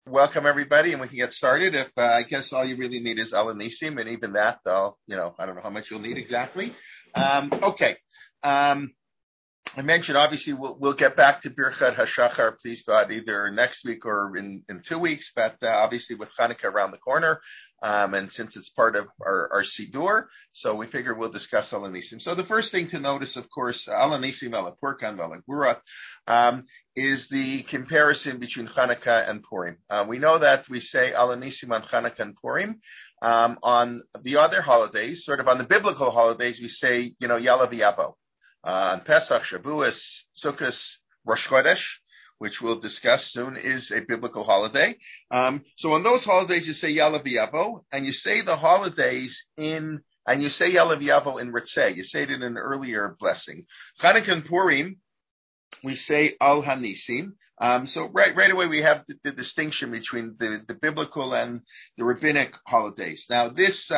Welcome everybody, and we can get started. If I guess all you really need is Al Nisim, and even that, I don't know how much you'll need exactly. Okay. I mentioned obviously we'll get back to Birchat Hashachar, please God, either next week or in 2 weeks. But obviously with Hanukkah around the corner, and since it's part of our Sidur, so we figure we'll discuss Al Nisim. So the first thing to notice, of course, Al Nisim, Al Purkan, Al Gurat, is the comparison between Hanukkah and Purim. We know that we say Al Nisim on Hanukkah and Purim. On the other holidays, sort of on the biblical holidays, we say, Yalav Yavo. On Pesach, Shavuos, Sukkot, Rosh Chodesh, which we'll discuss soon, is a biblical holiday. So on those holidays, you say Yalav Yavo, and you say the holidays and you say Yalav Yavo in Ritzeh. You say it in an earlier blessing. Chanukah and Purim, we say Al Hanisim. So right away we have the distinction between the biblical and the rabbinic holidays. Now this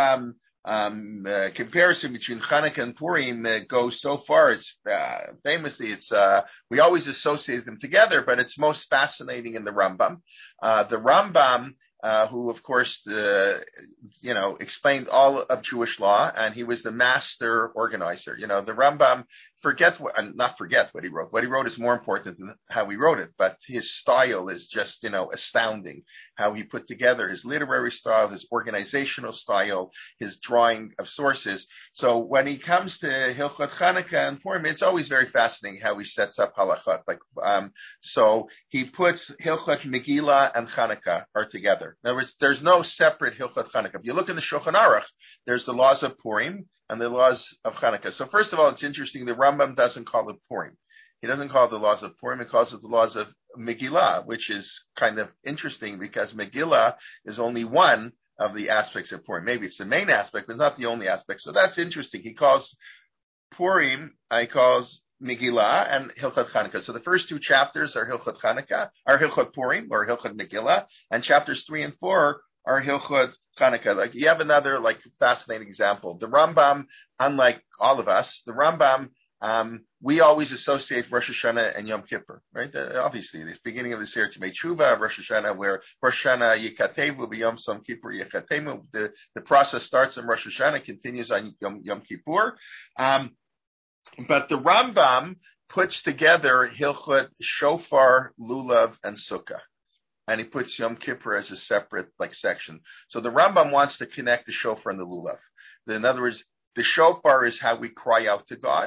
comparison between Hanukkah and Purim goes so far. It's famously, we always associate them together, but it's most fascinating in the Rambam. The Rambam, who of course, explained all of Jewish law, and he was the master organizer. The Rambam, not forget what he wrote. What he wrote is more important than how he wrote it, but his style is just, astounding. How he put together his literary style, his organizational style, his drawing of sources. So when he comes to Hilchot Chanukah and Purim, it's always very fascinating how he sets up halachot. So he puts Hilchot Megillah and Chanukah are together. In other words, there's no separate Hilchot Chanukah. If you look in the Shulchan Aruch, there's the laws of Purim and the laws of Chanukah. So first of all, it's interesting, the Rambam doesn't call it Purim. He doesn't call it the laws of Purim, he calls it the laws of Megillah, which is kind of interesting because Megillah is only one of the aspects of Purim. Maybe it's the main aspect, but it's not the only aspect. So that's interesting. He calls Purim, he calls Megillah and Hilchot Chanukah. So the first two chapters are Hilchot Chanukah, are Hilchot Purim or Hilchot Megillah, and chapters 3 and 4 are Hilchot Chanukah. Like you have another fascinating example. The Rambam, unlike all of us, the Rambam, we always associate Rosh Hashanah and Yom Kippur, right? Obviously, this beginning of the Seir Timei Tshuva, Rosh Hashanah, where Rosh Hashanah Yikatevu b'Yom Som Kippur Yikatemu. The process starts on Rosh Hashanah, continues on Yom Kippur. But the Rambam puts together Hilchot Shofar, Lulav, and Sukkah. And he puts Yom Kippur as a separate section. So the Rambam wants to connect the shofar and the lulav. In other words, the shofar is how we cry out to God,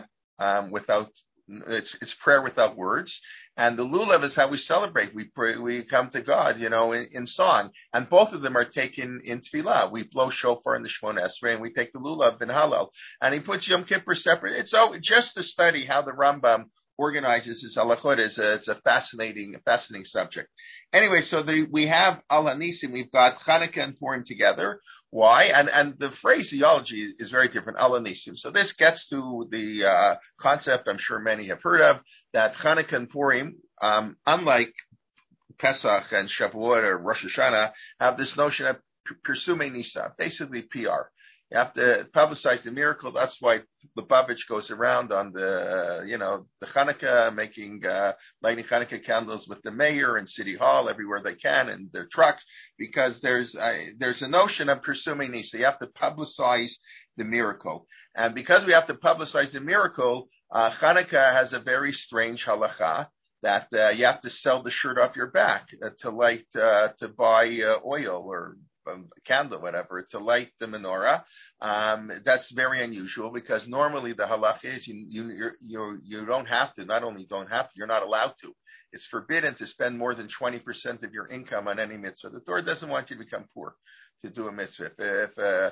it's prayer without words. And the lulav is how we celebrate. We pray, we come to God, in song. And both of them are taken in tefillah. We blow shofar in the Shemona Esrei, and we take the lulav in Hallel. And he puts Yom Kippur separate. It's just to study how the Rambam organizes his halachot is a fascinating subject. Anyway, so we have Al Hanisim, we've got Chanukah and Purim together. Why? And the phraseology is very different, Al Hanisim. So this gets to the concept I'm sure many have heard of, that Chanukah and Purim, unlike Pesach and Shavuot or Rosh Hashanah, have this notion of Pirsumei Nisa, basically PR. You have to publicize the miracle. That's why Lubavitch goes around on the Hanukkah, lighting Hanukkah candles with the mayor and City Hall everywhere they can in their trucks, because there's a notion of Pirsumei Nisa. You have to publicize the miracle. And because we have to publicize the miracle, Hanukkah has a very strange halacha that you have to sell the shirt off your back to buy oil or candle, whatever, to light the menorah. That's very unusual because normally the halacha is you don't have to, not only don't have to, you're not allowed to. It's forbidden to spend more than 20% of your income on any mitzvah. The Torah doesn't want you to become poor to do a mitzvah. If a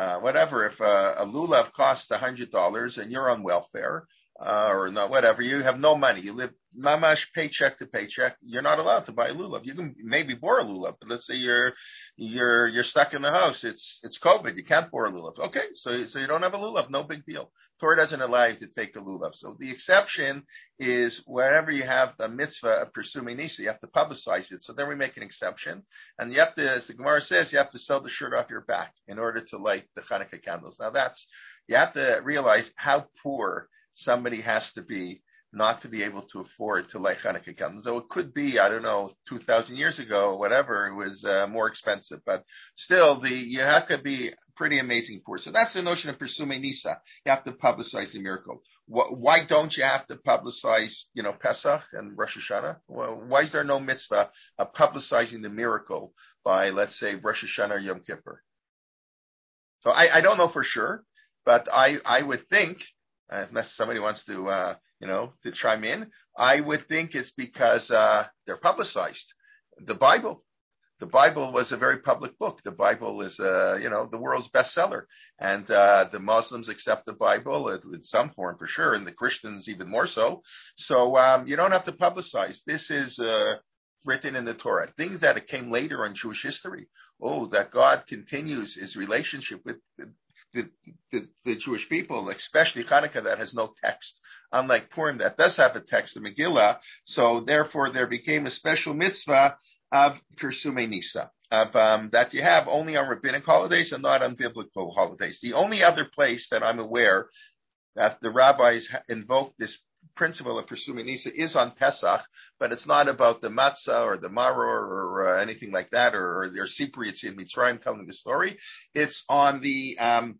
lulav costs $100 and you're on welfare, or not, whatever, you have no money, you live mamash paycheck to paycheck, you're not allowed to buy a lulav. You can maybe bore a lulav, but let's say you're stuck in the house, it's COVID, you can't bore a lulav. Okay, so you don't have a lulav, no big deal. Torah doesn't allow you to take a lulav. So the exception is whenever you have the mitzvah of Pirsumei Nisa, you have to publicize it. So then we make an exception, and you have to, as the Gemara says, you have to sell the shirt off your back in order to light the Hanukkah candles. Now you have to realize how poor somebody has to be not to be able to afford to light Hanukkah candles. So it could be, I don't know, 2,000 years ago, whatever, it was more expensive. But still, you have to be pretty amazing poor. So that's the notion of Persume Nisa. You have to publicize the miracle. Why don't you have to publicize, Pesach and Rosh Hashanah? Well, why is there no mitzvah of publicizing the miracle by, let's say, Rosh Hashanah or Yom Kippur? So I don't know for sure, but I would think, unless somebody wants to, to chime in, I would think it's because they're publicized. The Bible was a very public book. The Bible is, the world's bestseller, and the Muslims accept the Bible in some form for sure, and the Christians even more so. So you don't have to publicize. This is written in the Torah. Things that came later in Jewish history. Oh, that God continues his relationship with the Jewish people, especially Hanukkah, that has no text, unlike Purim that does have a text, the Megillah. So therefore, there became a special mitzvah of Persume Nisa, that you have only on rabbinic holidays and not on biblical holidays. The only other place that I'm aware that the rabbis invoke this principle of Persume Nisa is on Pesach, but it's not about the matzah or the maror or anything like that, or their Sipri in Mitzrayim telling the story. It's on the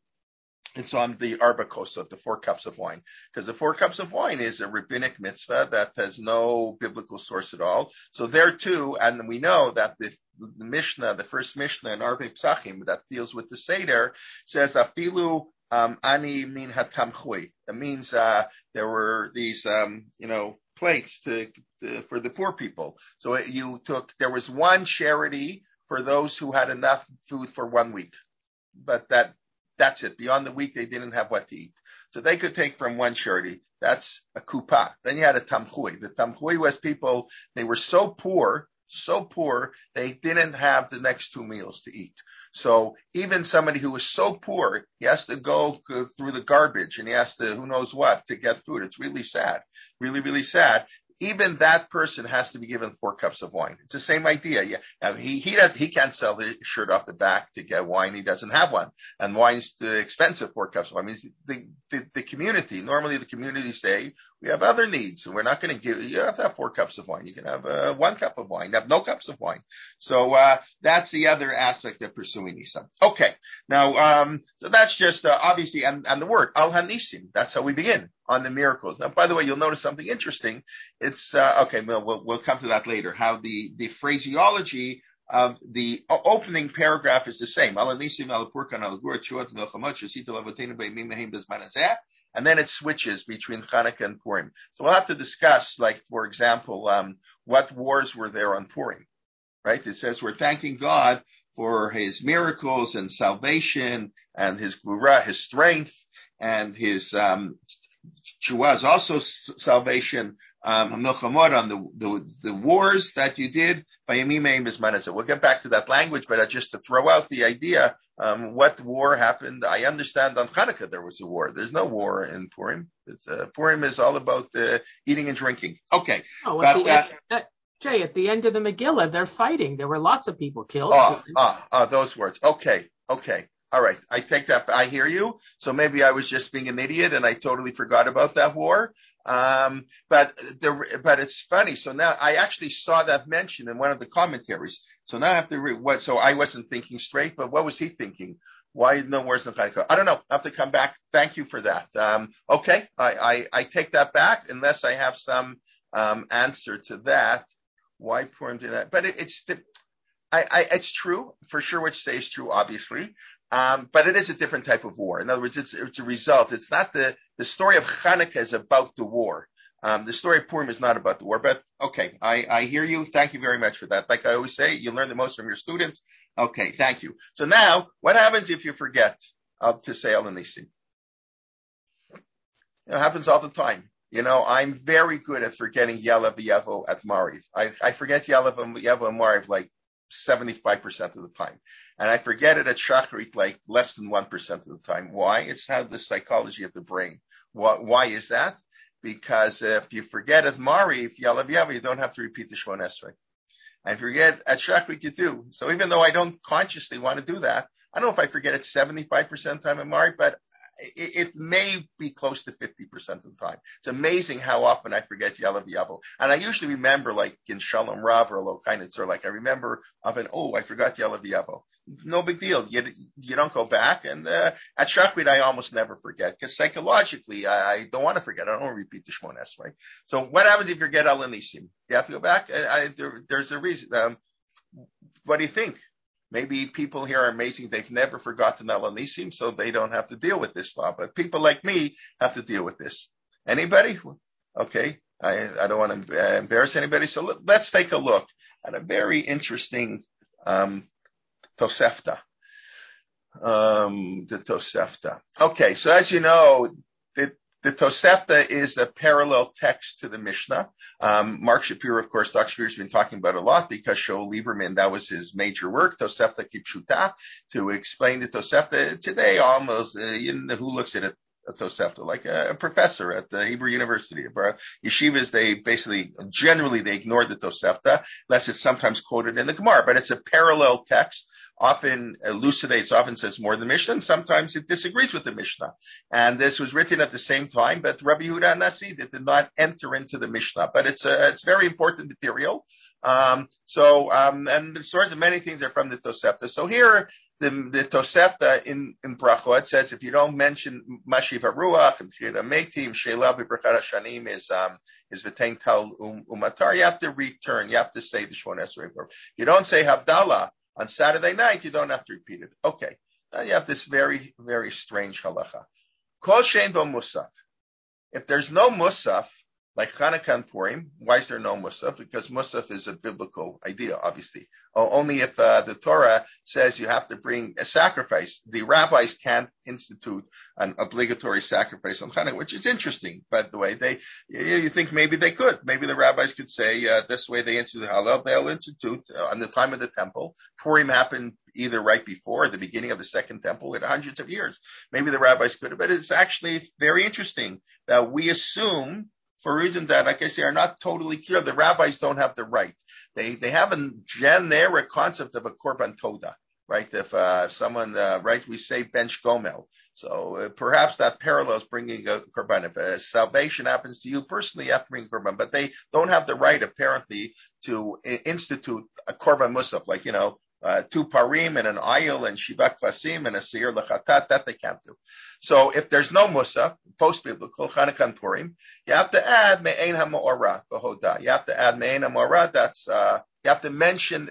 Arba Kosot, the 4 cups of wine, because the 4 cups of wine is a rabbinic mitzvah that has no biblical source at all. So there too, and we know that the Mishnah, the first Mishnah in Arba Psachim that deals with the Seder, says afilu ani min hatamchui. It means there were these plates for the poor people. So there was one charity for those who had enough food for 1 week, but that's it. Beyond the week, they didn't have what to eat. So they could take from one charity. That's a kupa. Then you had a tamchui. The tamchui was people, they were so poor, they didn't have the next 2 meals to eat. So even somebody who was so poor, he has to go through the garbage and he has to, who knows what, to get food. It's really sad. Really, really sad. Even that person has to be given 4 cups of wine. It's the same idea. Yeah, he can't sell his shirt off the back to get wine. He doesn't have one, and wine's too expensive. 4 cups of wine. I mean, the community. Normally, the community say we have other needs, and we're not going to give. You don't have to have 4 cups of wine. You can have 1 cup of wine. You have no cups of wine. So that's the other aspect of Persume Nisa. Okay, now so that's just obviously, and the word al hanisim. That's how we begin on the miracles. Now, by the way, you'll notice something interesting. It's okay. We'll come to that later. How the phraseology of the opening paragraph is the same. And then it switches between Hanukkah and Purim. So we'll have to discuss, like, for example, what wars were there on Purim, right? It says we're thanking God for his miracles and salvation and his gvura, his strength, and his Shua is also salvation. Milchamot on the wars that you did by Yemimei Bismanasa. We'll get back to that language, but just to throw out the idea, what war happened. I understand on Hanukkah there was a war. There's no war in Purim. Purim is all about eating and drinking. Okay. Jay, at the end of the Megillah, they're fighting. There were lots of people killed. Those words. Okay. All right, I take that. I hear you. So maybe I was just being an idiot and I totally forgot about that war. But it's funny. So now I actually saw that mentioned in one of the commentaries. So now I have to read what. So I wasn't thinking straight, but what was he thinking? Why no wars in Hanukkah? I don't know. I have to come back. Thank you for that. Okay, I take that back unless I have some answer to that. Why Purim did that? But it's true for sure. What you say is true, obviously. But it is a different type of war. In other words, it's a result. It's not the story of Hanukkah is about the war. The story of Purim is not about the war, but okay, I hear you. Thank you very much for that. Like I always say, you learn the most from your students. Okay, thank you. So now, what happens if you forget to say Al Nisim? It happens all the time. I'm very good at forgetting Yalav Yavo at Mariv. I forget Yalav Yavo and Mariv like 75% of the time. And I forget it at Shachrit like less than 1% of the time. Why? It's how the psychology of the brain. Why is that? Because if you forget at Mariv, Yalav Yavo, you don't have to repeat the Shmon Esrei. And if you forget at Shachrit, you do. So even though I don't consciously want to do that, I don't know if I forget it 75% of the time at Mariv, but it may be close to 50% of the time. It's amazing how often I forget Yalav Yavo. And I usually remember, like in Shalom Rav or Lokainitz, or like I remember often, I forgot Yalav Yavo. No big deal. You don't go back. And at Shachrit, I almost never forget, because psychologically, I don't want to forget. I don't want to repeat the Shmon Esrei. So what happens if you forget Al Nisim? You have to go back. There's a reason. What do you think? Maybe people here are amazing. They've never forgotten Al Nisim, so they don't have to deal with this law. But people like me have to deal with this. Anybody? Okay. I don't want to embarrass anybody. So let's take a look at a very interesting Tosefta. The Tosefta. Okay, so as you know, the Tosefta is a parallel text to the Mishnah. Mark Shapiro, of course, Dr. Shapiro's been talking about it a lot, because Shaul Lieberman, that was his major work, Tosefta Kipshuta, to explain the Tosefta. Today, almost, who looks at it? A Tosefta, like a professor at the Hebrew University. Yeshivas, generally they ignore the Tosefta, unless it's sometimes quoted in the Gemara, but it's a parallel text, often elucidates, often says more than the Mishnah, and sometimes it disagrees with the Mishnah. And this was written at the same time, but Rabbi Yehuda Nasi did not enter into the Mishnah, but it's very important material. And the source of many things are from the Tosefta. So here, the Tosefta in Brachot says, if you don't mention Mashiv HaRuach and Tchiyat HaMeitim, Sheila B'Brachat HaShanim is V'tein Tal Umatar, you have to return, you have to say the Shmon Esrei. You don't say Havdalah on Saturday night, you don't have to repeat it. Okay. Now you have this very, very strange halacha. Kol shein bo musaf. If there's no musaf, like Chanukah and Purim, why is there no musaf? Because musaf is a biblical idea, obviously. Only if the Torah says you have to bring a sacrifice. The rabbis can't institute an obligatory sacrifice on Chanukah, which is interesting, by the way. You think maybe they could. Maybe the rabbis could say, this way they institute halal, they'll institute on the time of the temple. Purim happened either right before or the beginning of the second temple in hundreds of years. Maybe the rabbis could have, but it's actually very interesting that we assume, for reasons that, like I say, are not totally clear, the rabbis don't have the right. They have a generic concept of a korban toda, right? If someone, we say bench gomel. So perhaps that parallels bringing a korban. If salvation happens to you personally, you have to bring a korban, but they don't have the right, apparently, to institute a korban musaf, like, 2 parim and an ayil and shiva kvasim and a seir lechatat, that they can't do. So if there's no musaf, post-biblical, Chanukah and Purim, you have to add me'ein ha'ma'orah b'hodah. You have to add me'ein ha'ma'orah. That's, you have to mention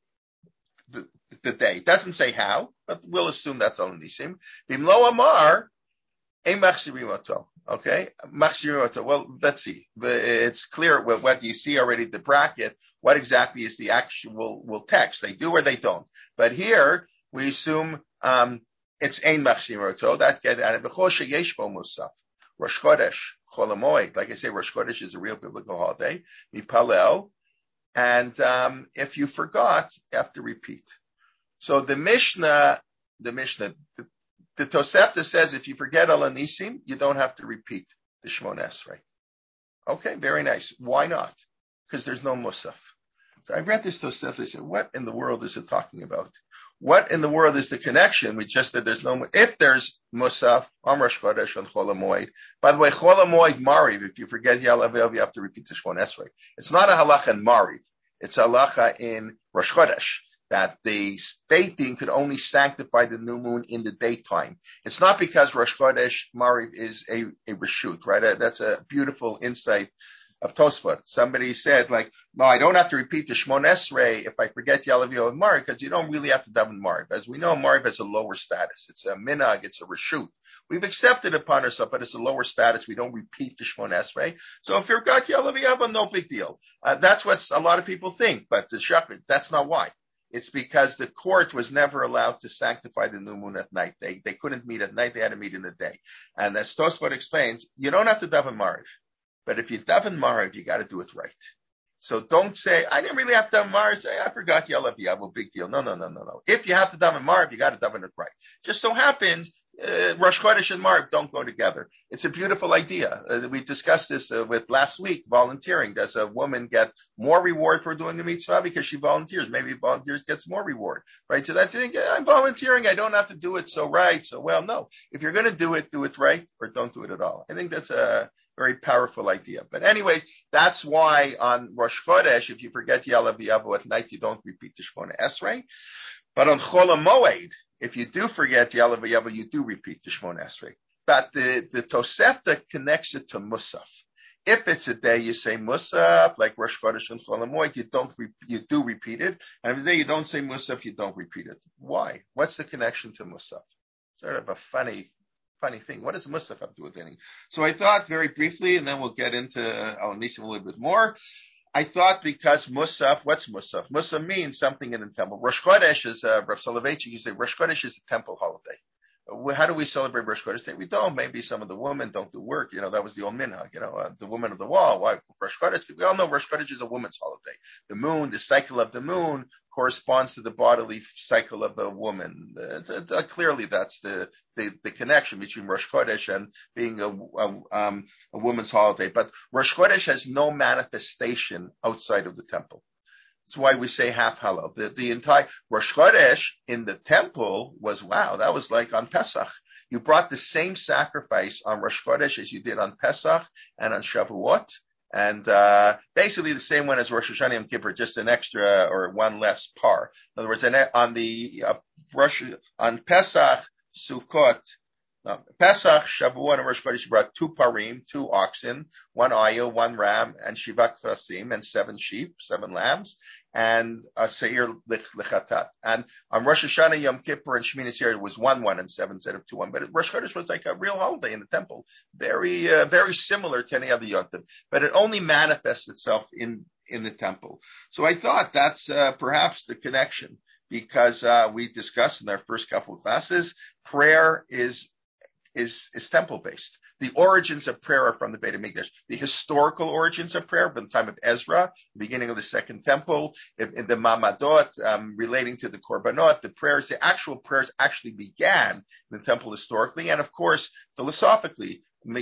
the day. It doesn't say how, but we'll assume that's on Nisim. Bimlo amar, ein machzirim oto. Okay, well, let's see. It's clear what you see already, the bracket, what exactly is the actual text. They do or they don't. But here, we assume it's ein machziroto. That's get out of b'chol sheyesh bo musaf. Rosh Chodesh, Chol HaMoed. Like I say, Rosh Chodesh is a real biblical holiday. Mipalel. And if you forgot, you have to repeat. So the Mishnah, the Tosefta says if you forget Al Nisim, you don't have to repeat the Shmon Esrei. Okay, very nice. Why not? Because there's no Musaf. So I read this Tosefta. I said, what in the world is it talking about? What in the world is the connection? We just said there's no. If there's Musaf on Rosh Chodesh on Chol HaMoed. By the way, Chol HaMoed Mariv. If you forget Yalav, you have to repeat the Shmon Esrei. It's not a halacha in Mariv. It's a halacha in Rosh Chodesh, that the Beit Din could only sanctify the new moon in the daytime. It's not because Rosh Chodesh Mariv is a reshut, right? That's a beautiful insight of Tosfot. Somebody said, no, I don't have to repeat the Shmon Esrei if I forget Yalav Yov Mariv, because you don't really have to daven Mariv. As we know, Mariv has a lower status. It's a minhag, it's a reshut. We've accepted upon ourselves, but it's a lower status. We don't repeat the Shmon Esrei. So if you forgot Yalav Yov, no big deal. That's what a lot of people think, but that's not why. It's because the court was never allowed to sanctify the new moon at night. They couldn't meet at night. They had to meet in the day. And as Tosfot explains, you don't have to daven Mariv. But if you daven Mariv, you got to do it right. So don't say, I didn't really have to daven Mariv. Say, I forgot Yalav Yavu, big deal. No. If you have to daven Mariv, you got to daven it right. Just so happens, Rosh Chodesh and Marv don't go together. It's a beautiful idea. We discussed this with last week, volunteering. Does a woman get more reward for doing a mitzvah because she volunteers? Maybe volunteers gets more reward, right? So that's the thing. I'm volunteering. I don't have to do it so right. So, well, no. If you're going to do it right or don't do it at all. I think that's a very powerful idea. But anyways, that's why on Rosh Chodesh, if you forget Ya'aleh V'yavo at night, you don't repeat the Shemona Esrei. But on Chol HaMoed, if you do forget Ya'aleh V'yavo, you do repeat the Shemona Esrei. But the Tosefta connects it to Musaf. If it's a day you say Musaf, like Rosh Chodesh and Chol HaMoed, you do repeat it. And if the day you don't say Musaf, you don't repeat it. Why? What's the connection to Musaf? Sort of a funny thing. What does Musaf have to do with anything? So I thought very briefly, and then we'll get into Al Nisim a little bit more. I thought because Musaf, what's Musaf? Musaf means something in the temple. Rosh Chodesh is, Rav Soloveitchik, you say Rosh Chodesh is a temple holiday. How do we celebrate Rosh Chodesh Day? We don't. Maybe some of the women don't do work. That was the old minhag. The woman of the wall. Why Rosh Chodesh? We all know Rosh Chodesh is a woman's holiday. The moon, the cycle of the moon, corresponds to the bodily cycle of a woman. Clearly, that's the connection between Rosh Chodesh and being a woman's holiday. But Rosh Chodesh has no manifestation outside of the temple. That's why we say half Hallel. The entire Rosh Chodesh in the temple was, wow, that was like on Pesach. You brought the same sacrifice on Rosh Chodesh as you did on Pesach and on Shavuot. And basically the same one as Rosh Hashanah Yom Kippur, just an extra or one less par. In other words, on Pesach, Sukkot, Pesach, Shavuot, and Rosh Chodesh, you brought 2 parim, 2 oxen, 1 ayil, 1 ram, and shivak kvasim, and 7 sheep, 7 lambs, and a seir lechatat. And on Rosh Hashanah, Yom Kippur, and Shemini Atzeret, it was 1 and 7 instead of 2 1. But Rosh Chodesh was like a real holiday in the temple, very similar to any other Yom Tov, but it only manifests itself in the temple. So I thought that's perhaps the connection, because we discussed in our first couple of classes, prayer is temple based. The origins of prayer are from the Beit HaMikdash. The historical origins of prayer from the time of Ezra, the beginning of the Second Temple, in the Mamadot, relating to the Korbanot, the actual prayers actually began in the temple historically, and of course, philosophically. My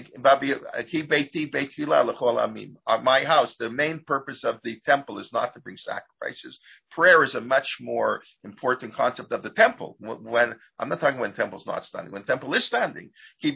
house, the main purpose of the temple is not to bring sacrifices. Prayer is a much more important concept of the temple. When I'm not talking when the temple's not standing, when the temple is standing.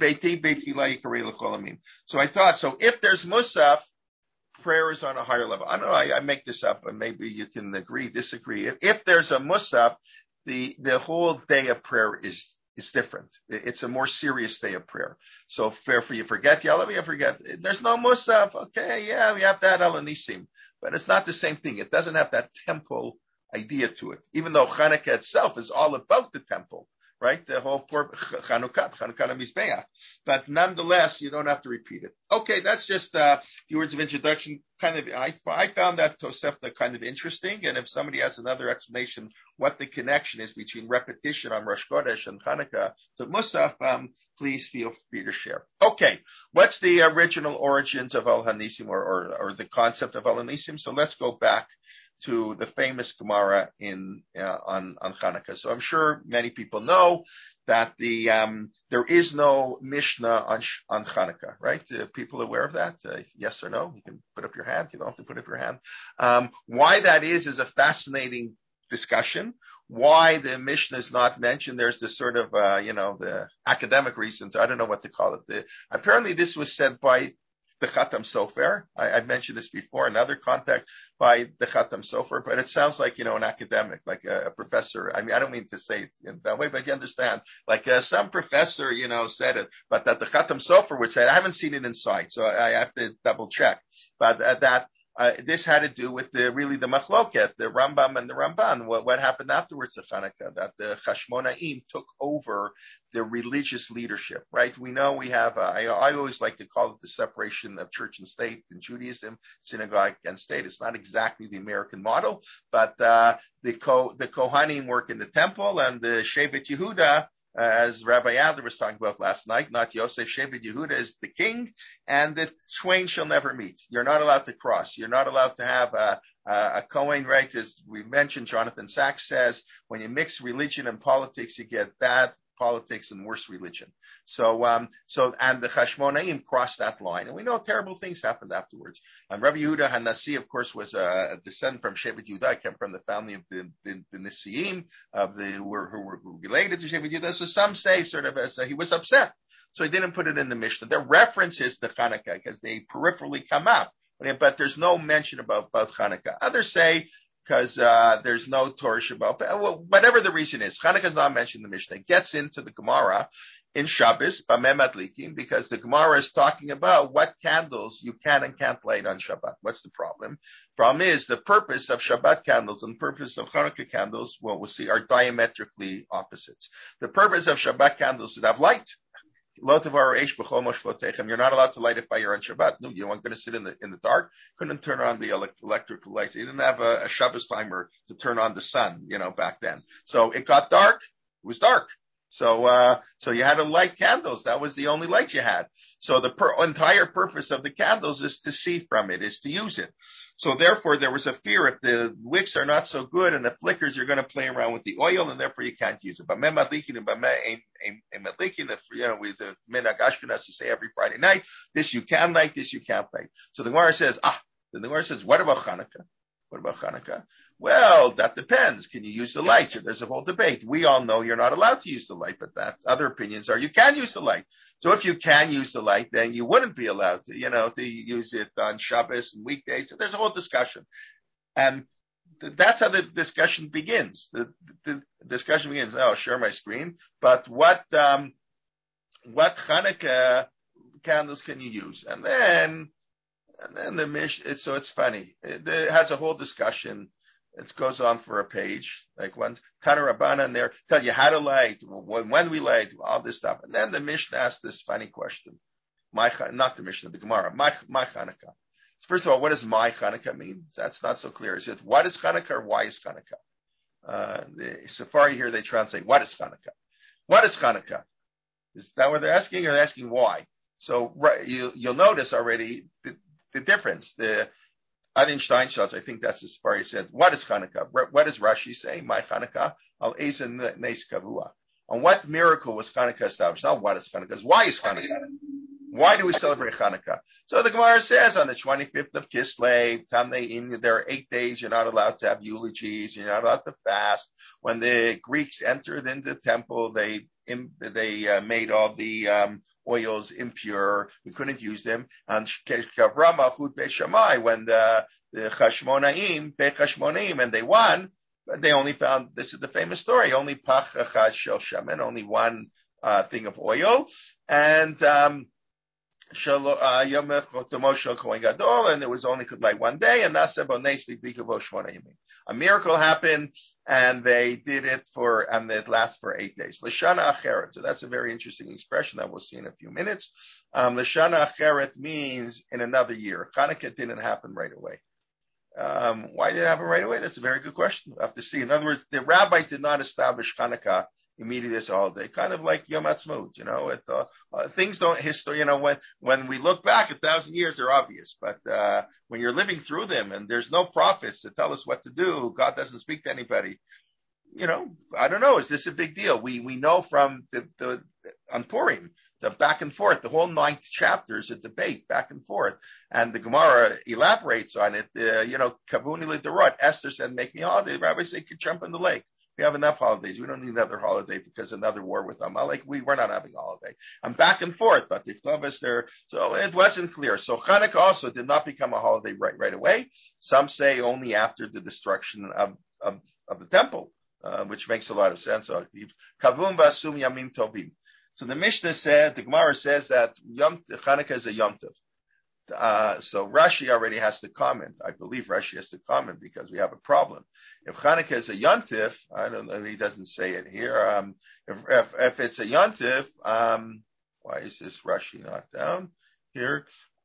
So I thought, so if there's Musaf, prayer is on a higher level. I don't know, I make this up, and maybe you can agree, disagree. If there's a Musaf, the whole day of prayer is different. It's a more serious day of prayer. So fair for you forget Ya'aleh, you forget. There's no Musaf. Okay, yeah, we have that Al Nisim, but it's not the same thing. It doesn't have that temple idea to it. Even though Hanukkah itself is all about the temple, right? The whole Chanukah Mizbeach. But nonetheless, you don't have to repeat it. Okay, that's just a few words of introduction. Kind of, I found that Tosefta kind of interesting. And if somebody has another explanation what the connection is between repetition on Rosh Chodesh and Hanukkah to Musaf, please feel free to share. Okay, what's the original origins of Al Hanisim or the concept of Al Hanisim? So let's go back to the famous Gemara on Hanukkah. So I'm sure many people know that there is no Mishnah on Hanukkah, right? People aware of that? Yes or no? You can put up your hand. You don't have to put up your hand. Why that is a fascinating discussion. Why the Mishnah is not mentioned? There's this sort of the academic reasons. I don't know what to call it. Apparently, this was said by the Khatam Sofer. I've mentioned this before, another contact by the Khatam Sofer, but it sounds like, an academic, like a professor. I mean, I don't mean to say it in that way, but you understand, like some professor, said it, but that the Khatam Sofer would say it. I haven't seen it inside, so I have to double check, but this had to do with the Machloket, the Rambam and the Ramban. What happened afterwards of Hanukkah? That the Chashmonaim took over the religious leadership, right? We know we have, I always like to call it the separation of church and state in Judaism, synagogue and state. It's not exactly the American model, but the Kohanim work in the temple, and the Shevet Yehuda, as Rabbi Adler was talking about last night, not Yosef, Shevet Yehuda is the king, and the twain shall never meet. You're not allowed to cross. You're not allowed to have a Kohen, right? As we mentioned, Jonathan Sachs says, when you mix religion and politics, you get bad politics and worse religion. So and the Chashmonaim crossed that line, and we know terrible things happened afterwards. And Rabbi Yehuda HaNasi, of course, was a descendant from Shevet Yehuda, came from the family of the Nisiim, who were related to Shevet Yehuda. So some say sort of as he was upset. So he didn't put it in the Mishnah. There are references to Hanukkah because they peripherally come up, but there's no mention about Hanukkah. Others say because there's no Torah Shabbat. Well, whatever the reason is, Hanukkah is not mentioned in the Mishnah. It gets into the Gemara in Shabbos, Bameh Madlikin, because the Gemara is talking about what candles you can and can't light on Shabbat. What's the problem? Problem is the purpose of Shabbat candles and the purpose of Hanukkah candles, what we'll see, are diametrically opposites. The purpose of Shabbat candles is to have light. You're not allowed to light a fire on Shabbat. No, you weren't going to sit in the dark. Couldn't turn on the electrical lights. You didn't have a Shabbos timer to turn on the sun, back then. So it got dark. It was dark. So you had to light candles. That was the only light you had. So the entire purpose of the candles is to see from it, is to use it. So therefore, there was a fear if the wicks are not so good and the flickers, you're going to play around with the oil, and therefore you can't use it. But Madlikin and Madlikin, with the Minhag Ashkenaz to say every Friday night, this you can light, this you can't light. So the Gemara says, what about Hanukkah? What about Hanukkah? Well, that depends. Can you use the light? So there's a whole debate. We all know you're not allowed to use the light, but other opinions are you can use the light. So if you can use the light, then you wouldn't be allowed to use it on Shabbos and weekdays. So there's a whole discussion. And that's how the discussion begins. The discussion begins. I'll share my screen. But what Hanukkah candles can you use? And then the Mishnah, so it's funny. It has a whole discussion. It goes on for a page, like one Tana Rabbanan there, tell you how to light, when we light, all this stuff. And then the Mishnah asks this funny question. Not the Mishnah, the Gemara. My Chanukah. First of all, what does my Chanukah mean? That's not so clear. Is it what is Chanukah or why is Chanukah? The Safari here, they translate, what is Chanukah? What is Chanukah? Is that what they're asking, or they're asking why? So you'll notice already the difference. Adin Steinschatz, I think that's the Safari said. What is Hanukkah? What does Rashi say? My Hanukkah, al Eisen Nes Kavua. On what miracle was Hanukkah established? Not what is Hanukkah, why is Hanukkah? Why do we celebrate Hanukkah? So the Gemara says on the 25th of Kislev, there are 8 days, you're not allowed to have eulogies, you're not allowed to fast. When the Greeks entered into the temple, they made all the oils impure. We couldn't use them. And when the Chashmonaim, and they won, they only found, this is the famous story, only pach achad shel shaman, only one thing of oil. And and it was only could light one day, and a miracle happened, and they did it and it lasts for 8 days. Lashana acheret. So that's a very interesting expression that we'll see in a few minutes. Lashana acheret means in another year. Hanukkah didn't happen right away. Why did it happen right away? That's a very good question. We'll have to see. In other words, the rabbis did not establish Hanukkah immediately as a holiday, kind of like Yom Ha'atzmaut, things don't history, when we look back 1,000 years, they're obvious, but, when you're living through them and there's no prophets to tell us what to do, God doesn't speak to anybody, I don't know, is this a big deal? We know from on Purim, the back and forth, the whole 9th chapter is a debate back and forth, and the Gemara elaborates on it, Kavuni L'Dorot, Esther said, make me a holiday, the rabbis say, you could jump in the lake. We have enough holidays. We don't need another holiday because another war with Amalek. We're not having a holiday. I'm back and forth, but the Klavas there, so it wasn't clear. So Hanukkah also did not become a holiday right away. Some say only after the destruction of the temple, which makes a lot of sense. Kavum v'asum yamim tovim. So the Mishnah the Gemara says that Hanukkah is a Yom Tov. So Rashi already has to comment. I believe Rashi has to comment because we have a problem. If Chanukah is a yontif, I don't know. He doesn't say it here. If it's a yontif, why is this Rashi not down here?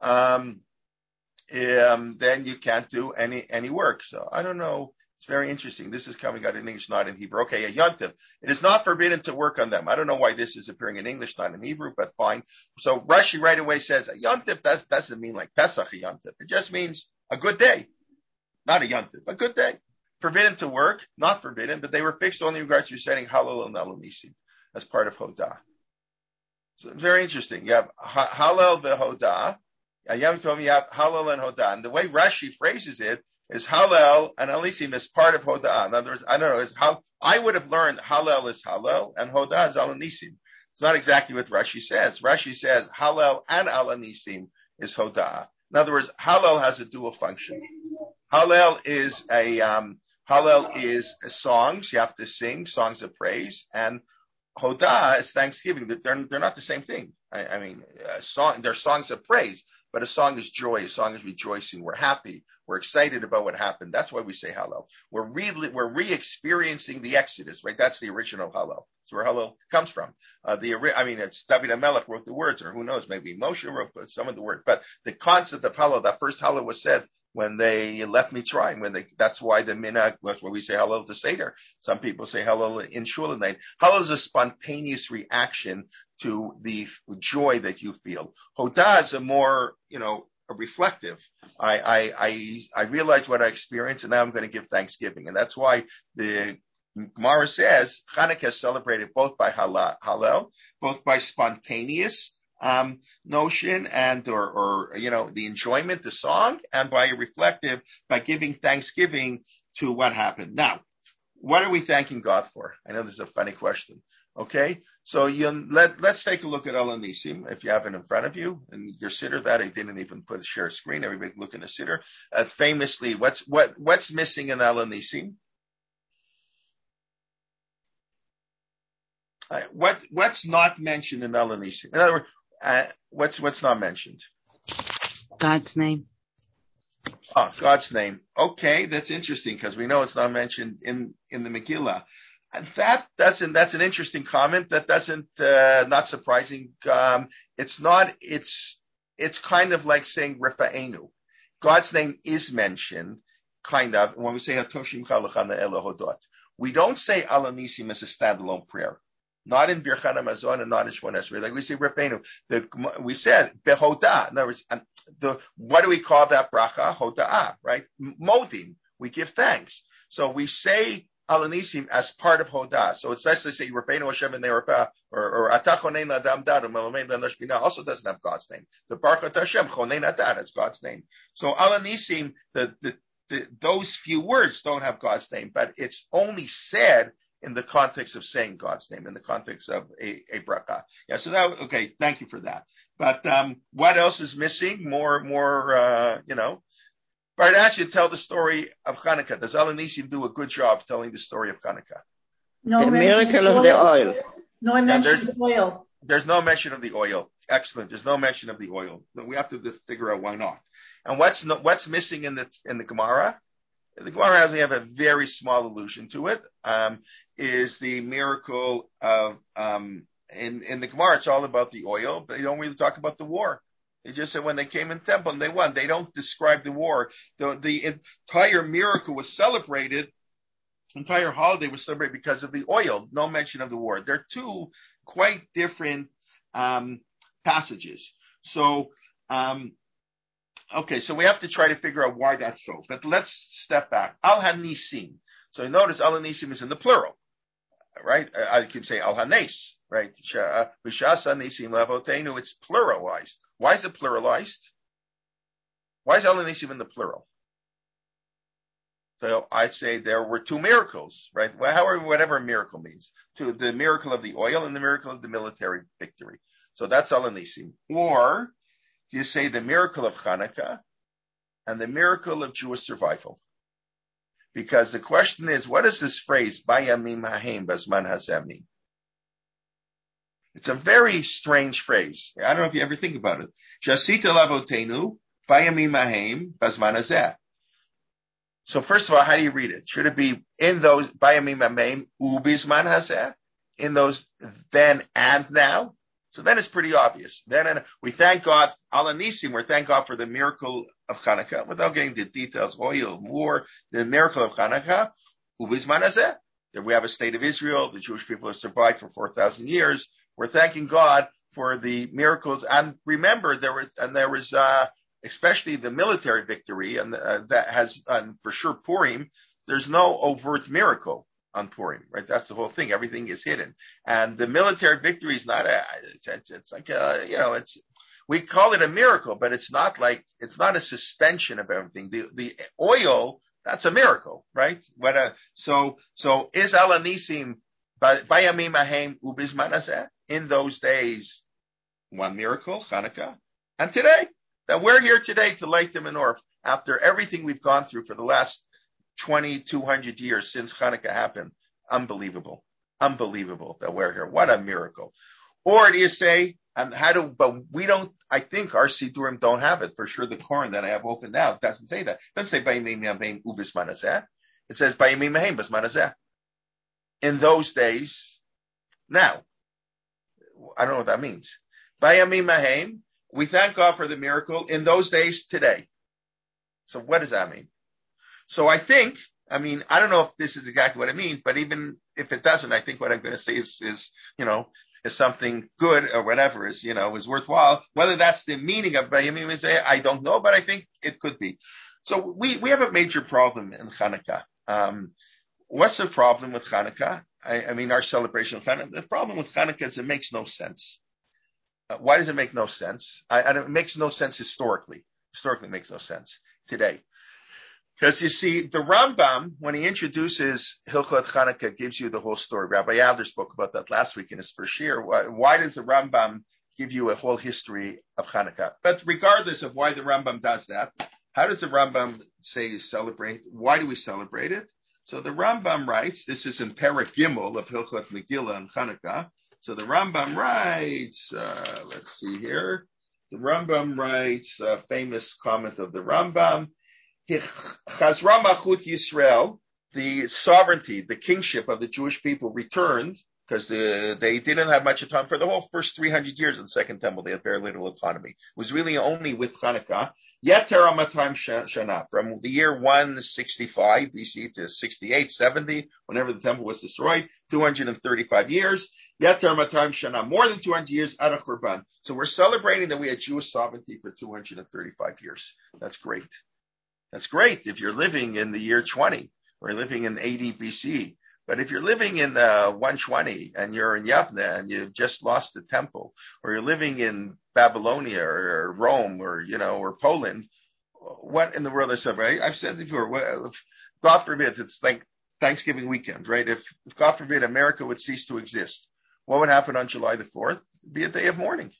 Then you can't do any work. So I don't know. It's very interesting. This is coming out in English, not in Hebrew. Okay, a yontif. It is not forbidden to work on them. I don't know why this is appearing in English, not in Hebrew, but fine. So Rashi right away says a yontif doesn't mean like Pesach a yontif. It just means a good day. Not a yontif, a good day. Forbidden to work, not forbidden, but they were fixed only in regards to setting halal and elul nisim. as part of Hodah. So it's very interesting. You have Hallel v'Hodah. Yom Tov, you have Hallel and Hodah. And the way Rashi phrases it is Hallel and Alisim is part of Hodah. In other words, I don't know, I would have learned Hallel is Hallel and Hodah is Alanisim. It's not exactly what Rashi says. Rashi says Hallel and Alanisim is Hodah. In other words, Hallel has a dual function. Hallel is songs. You have to sing songs of praise, and Hodah is thanksgiving. They're not the same thing. I mean, they're songs of praise, but a song is joy. A song is rejoicing. We're happy. We're excited about what happened. That's why we say Hallel. We're re-experiencing the Exodus, right? That's the original Hallel. That's where Hallel comes from. It's David HaMelech wrote the words, or who knows, maybe Moshe wrote some of the words. But the concept of Hallel, that first Hallel was said when they left Mitzrayim. That's why the minhag, that's why we say Hallel to Seder. Some people say Hallel in Shul night. Hallel is a spontaneous reaction to the joy that you feel. Hodah is a more, a reflective. I realize what I experienced, and now I'm going to give thanksgiving, and that's why the Gemara says Chanukah is celebrated both by Hallel, both by spontaneous notion and or the enjoyment, the song, and by a reflective, by giving thanksgiving to what happened. Now, what are we thanking God for? I know this is a funny question. Okay, so let's take a look at Al Nisim if you have it in front of you, and your siddur that I didn't even share a screen. Everybody can look in the siddur. That's famously what's missing in Al Nisim. What's not mentioned in Al Nisim? In other words, what's not mentioned? God's name. Oh, God's name. Okay, that's interesting because we know it's not mentioned in the Megillah. And that's an interesting comment. That doesn't not surprising. It's kind of like saying Rifa'enu. God's name is mentioned, kind of, when we say Hatoshim Chalachana Elohodot. We don't say Al Nisim as a standalone prayer. Not in Birchan Hamazon and not in Shmon Esrei. Like we say Rifa'enu. We said Behodah. In other words, what do we call that bracha? Hoda'ah, right? Modim. We give thanks. So we say Al Nisim as part of Hodah. So it's nice to say Rifeinu Hashem and Ne'erpa or Atachonein Adam Dad or Melomein Benashbina also doesn't have God's name. The Baruch Hashem Chonein Adad is God's name. So Al Nisim, those few words don't have God's name, but it's only said in the context of saying God's name, in the context of a bracha. Yeah. So okay. Thank you for that. But what else is missing? More. But I ask you to tell the story of Hanukkah. Does Al Nisim do a good job telling the story of Hanukkah? No, the miracle of the oil. No mention of the oil. There's no mention of the oil. Excellent. There's no mention of the oil. We have to figure out why not. And what's missing in the Gemara? The Gemara only have a very small allusion to it. Is the miracle of in the Gemara? It's all about the oil, but they don't really talk about the war. They just said when they came in temple and they won. They don't describe the war. The entire miracle was celebrated. Entire holiday was celebrated because of the oil. No mention of the war. They're two quite different passages. So, okay, so we have to try to figure out why that's so. But let's step back. Al Hanisim. So notice Al Hanisim is in the plural, right? I can say Al Hanes, right? B'shas Hanisim Lavotenu. It's pluralized. Why is it pluralized? Why is Al Nisim in the plural? So I'd say there were two miracles, right? However, whatever a miracle means. The miracle of the oil and the miracle of the military victory. So that's Al Nisim. Or you say the miracle of Hanukkah and the miracle of Jewish survival. Because the question is, what is this phrase, Bayamim Hahem Bazman Hazeh mean? It's a very strange phrase. I don't know if you ever think about it. Shasita lavotenu bayamim hahem bazman hazeh. So first of all, how do you read it? Should it be in those bayamim hahem ubizman hazeh? In those then and now? So then it's pretty obvious. Then we thank God, Al Nisim, we thank God for the miracle of Hanukkah, without getting the details, oil, war, the miracle of Hanukkah, ubizman hazeh. That we have a state of Israel, the Jewish people have survived for 4,000 years. We're thanking God for the miracles, and remember there was especially the military victory, and that has for sure Purim. There's no overt miracle. on Purim, right? That's the whole thing. Everything is hidden. And the military victory is not it's like, we call it a miracle, but it's not a suspension of everything. The oil, that's a miracle, right? So is Al Anisim Bayamim Ahem Ubizman Hazeh? In those days, one miracle, Hanukkah, and today, that we're here today to light the menorah after everything we've gone through for the last 200 years since Hanukkah happened. Unbelievable that we're here. What a miracle. Or do you say, but we don't, I think our Sidurim don't have it. For sure, the Koran that I have open now doesn't say that. It doesn't say Bayamim Ahem Ubizman Hazeh. It says Bayamim Ahem Bizman Hazeh. In those days, now, I don't know what that means. Bayamim Ahem, we thank God for the miracle in those days today. So what does that mean? So I don't know if this is exactly what it means, but even if it doesn't, I think what I'm going to say is something good or whatever is worthwhile. Whether that's the meaning of Bayamim Ahem, I don't know, but I think it could be. So we have a major problem in Hanukkah. What's the problem with Hanukkah? Our celebration of Hanukkah. The problem with Hanukkah is it makes no sense. Why does it make no sense? It makes no sense historically. Historically, it makes no sense today. Because you see, the Rambam, when he introduces Hilchot Hanukkah, gives you the whole story. Rabbi Adler spoke about that last week in his first year. Why does the Rambam give you a whole history of Hanukkah? But regardless of why the Rambam does that, how does the Rambam say celebrate? Why do we celebrate it? So the Rambam writes, this is in Perek Gimel of Hilchot Megillah and Hanukkah. So the Rambam writes, let's see here. The Rambam writes a famous comment of the Rambam. Chazra Malchut Yisrael, the sovereignty, the kingship of the Jewish people returned because they didn't have much time for the whole first 300 years of the Second Temple. They had very little autonomy. It was really only with Hanukkah. Yeter Amatam Shana, from the year 165 BC to 68, 70, whenever the temple was destroyed, 235 years. Yeter Amatam Shana, more than 200 years out of Churban. So we're celebrating that we had Jewish sovereignty for 235 years. That's great. That's great if you're living in the year 20 or living in 80 BC. But if you're living in 120 and you're in Yavne and you've just lost the temple, or you're living in Babylonia or Rome or Poland, what in the world is celebrating? I've said before, God forbid, it's like Thanksgiving weekend, right? If God forbid America would cease to exist, what would happen on July the 4th? It'd be a day of mourning.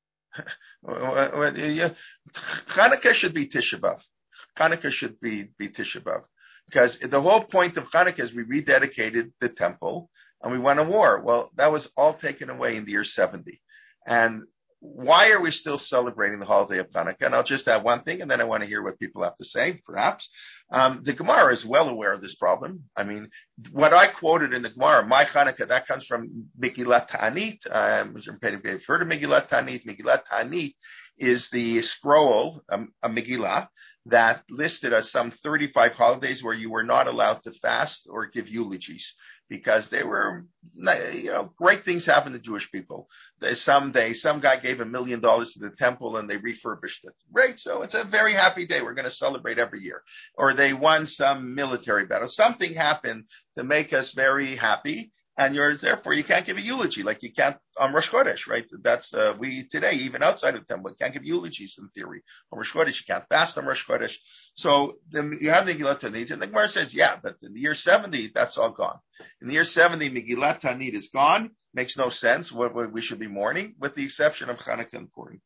Hanukkah should be Tisha B'Av. Hanukkah should be Tisha B'Av. Because the whole point of Hanukkah is we rededicated the temple and we won a war. Well, that was all taken away in the year 70. And why are we still celebrating the holiday of Hanukkah? And I'll just add one thing, and then I want to hear what people have to say, perhaps. The Gemara is well aware of this problem. What I quoted in the Gemara, my Hanukkah, that comes from Megillat Ta'anit. You've heard of Megillat Ta'anit. Megillat Ta'anit is the scroll, a Megillah, that listed as some 35 holidays where you were not allowed to fast or give eulogies because they were, great things happened to Jewish people. Some guy gave $1 million to the temple and they refurbished it. Right? So it's a very happy day. We're going to celebrate every year. Or they won some military battle. Something happened to make us very happy. And therefore you can't give a eulogy like you can't on Rosh Chodesh, right? That's, we today, even outside of the temple, can't give eulogies in theory. On Rosh Chodesh, you can't fast on Rosh Chodesh. So you have Megillat Tanit, and the Gemara says, yeah, but in the year 70, that's all gone. In the year 70, Megillat Tanit is gone. Makes no sense. What we should be mourning, with the exception of Hanukkah and Purim.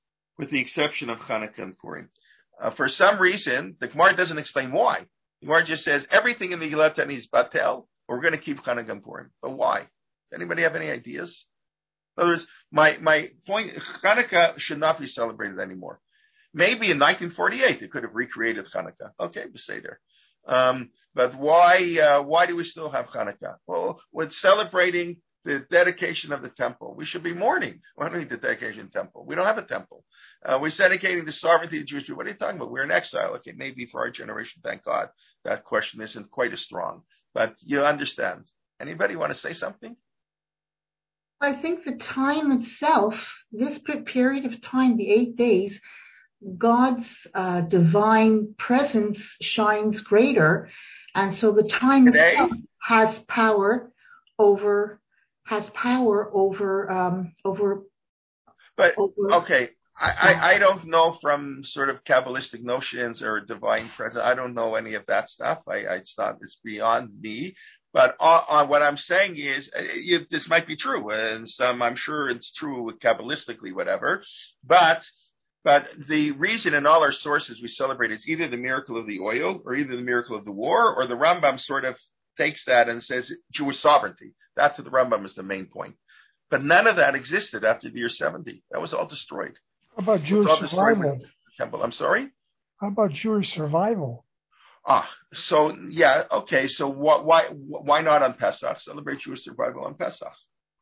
For some reason, the Gemara doesn't explain why. The Gemara just says everything in the Megillat Tanit is batel. We're going to keep Hanukkah and Purim. But why? Does anybody have any ideas? In other words, my point, Hanukkah should not be celebrated anymore. Maybe in 1948, they could have recreated Hanukkah. Okay, we say there. But why do we still have Hanukkah? Well, we're celebrating the dedication of the temple. We should be mourning. Why don't we the dedication of the temple? We don't have a temple. We're dedicating the sovereignty of the Jewish people. What are you talking about? We're in exile. Okay, maybe for our generation, thank God, that question isn't quite as strong. But you understand. Anybody want to say something? I think the time itself, this period of time, the 8 days, God's divine presence shines greater. And so the time today, itself, has power over But okay, I don't know from sort of Kabbalistic notions or divine presence. I don't know any of that stuff. It's beyond me. But what I'm saying is, this might be true, and I'm sure it's true Kabbalistically, whatever. But the reason in all our sources we celebrate it's either the miracle of the oil, or either the miracle of the war, or the Rambam sort of takes that and says Jewish sovereignty. That to the Rambam is the main point. But none of that existed after the year 70. That was all destroyed. How about Jewish survival? Temple. I'm sorry? How about Jewish survival? So yeah, okay. So why not on Pesach? Celebrate Jewish survival on Pesach.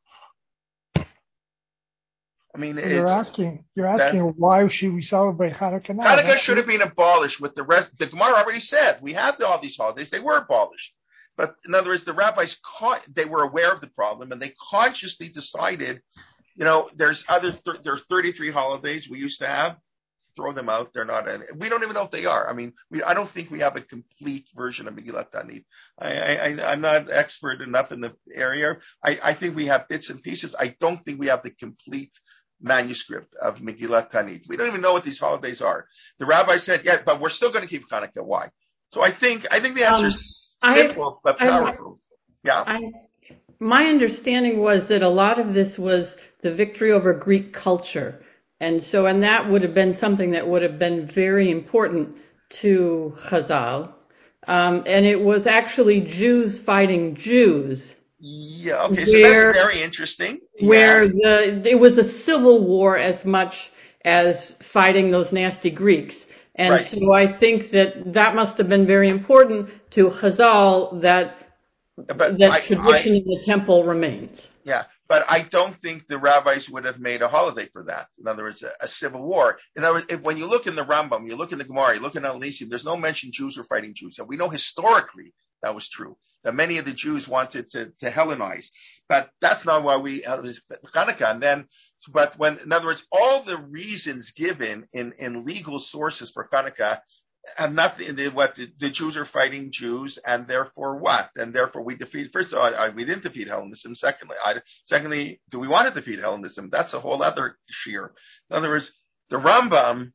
I mean, you're asking why should we celebrate Hanukkah now? Hanukkah should have been abolished with the rest. The Gemara already said we have all these holidays. They were abolished. But in other words, the rabbis they were aware of the problem and they consciously decided, there are 33 holidays we used to have. Throw them out. They're not. We don't even know if they are. I mean, I don't think we have a complete version of Megillat Tanit. I'm not expert enough in the area. I think we have bits and pieces. I don't think we have the complete manuscript of Megillat Tanit. We don't even know what these holidays are. The rabbi said, yeah, but we're still going to keep Hanukkah. Why? So I think the answer is simple but powerful. My understanding was that a lot of this was the victory over Greek culture. And that would have been something that would have been very important to Chazal. And it was actually Jews fighting Jews. Yeah, okay, so that's very interesting. Where it was a civil war as much as fighting those nasty Greeks. And right. So I think that must have been very important to Chazal that tradition in the temple remains. Yeah, but I don't think the rabbis would have made a holiday for that. In other words, a civil war. In other words, when you look in the Rambam, you look in the Gemara, you look in Al-Nisim, there's no mention Jews were fighting Jews. And we know historically that was true. That many of the Jews wanted to Hellenize. But that's not why we Hanukkah. In other words, all the reasons given in legal sources for Hanukkah have nothing. The Jews are fighting Jews, and therefore what? And therefore we defeat. First of all, we didn't defeat Hellenism. Secondly, do we want to defeat Hellenism? That's a whole other sheer. In other words, the Rambam,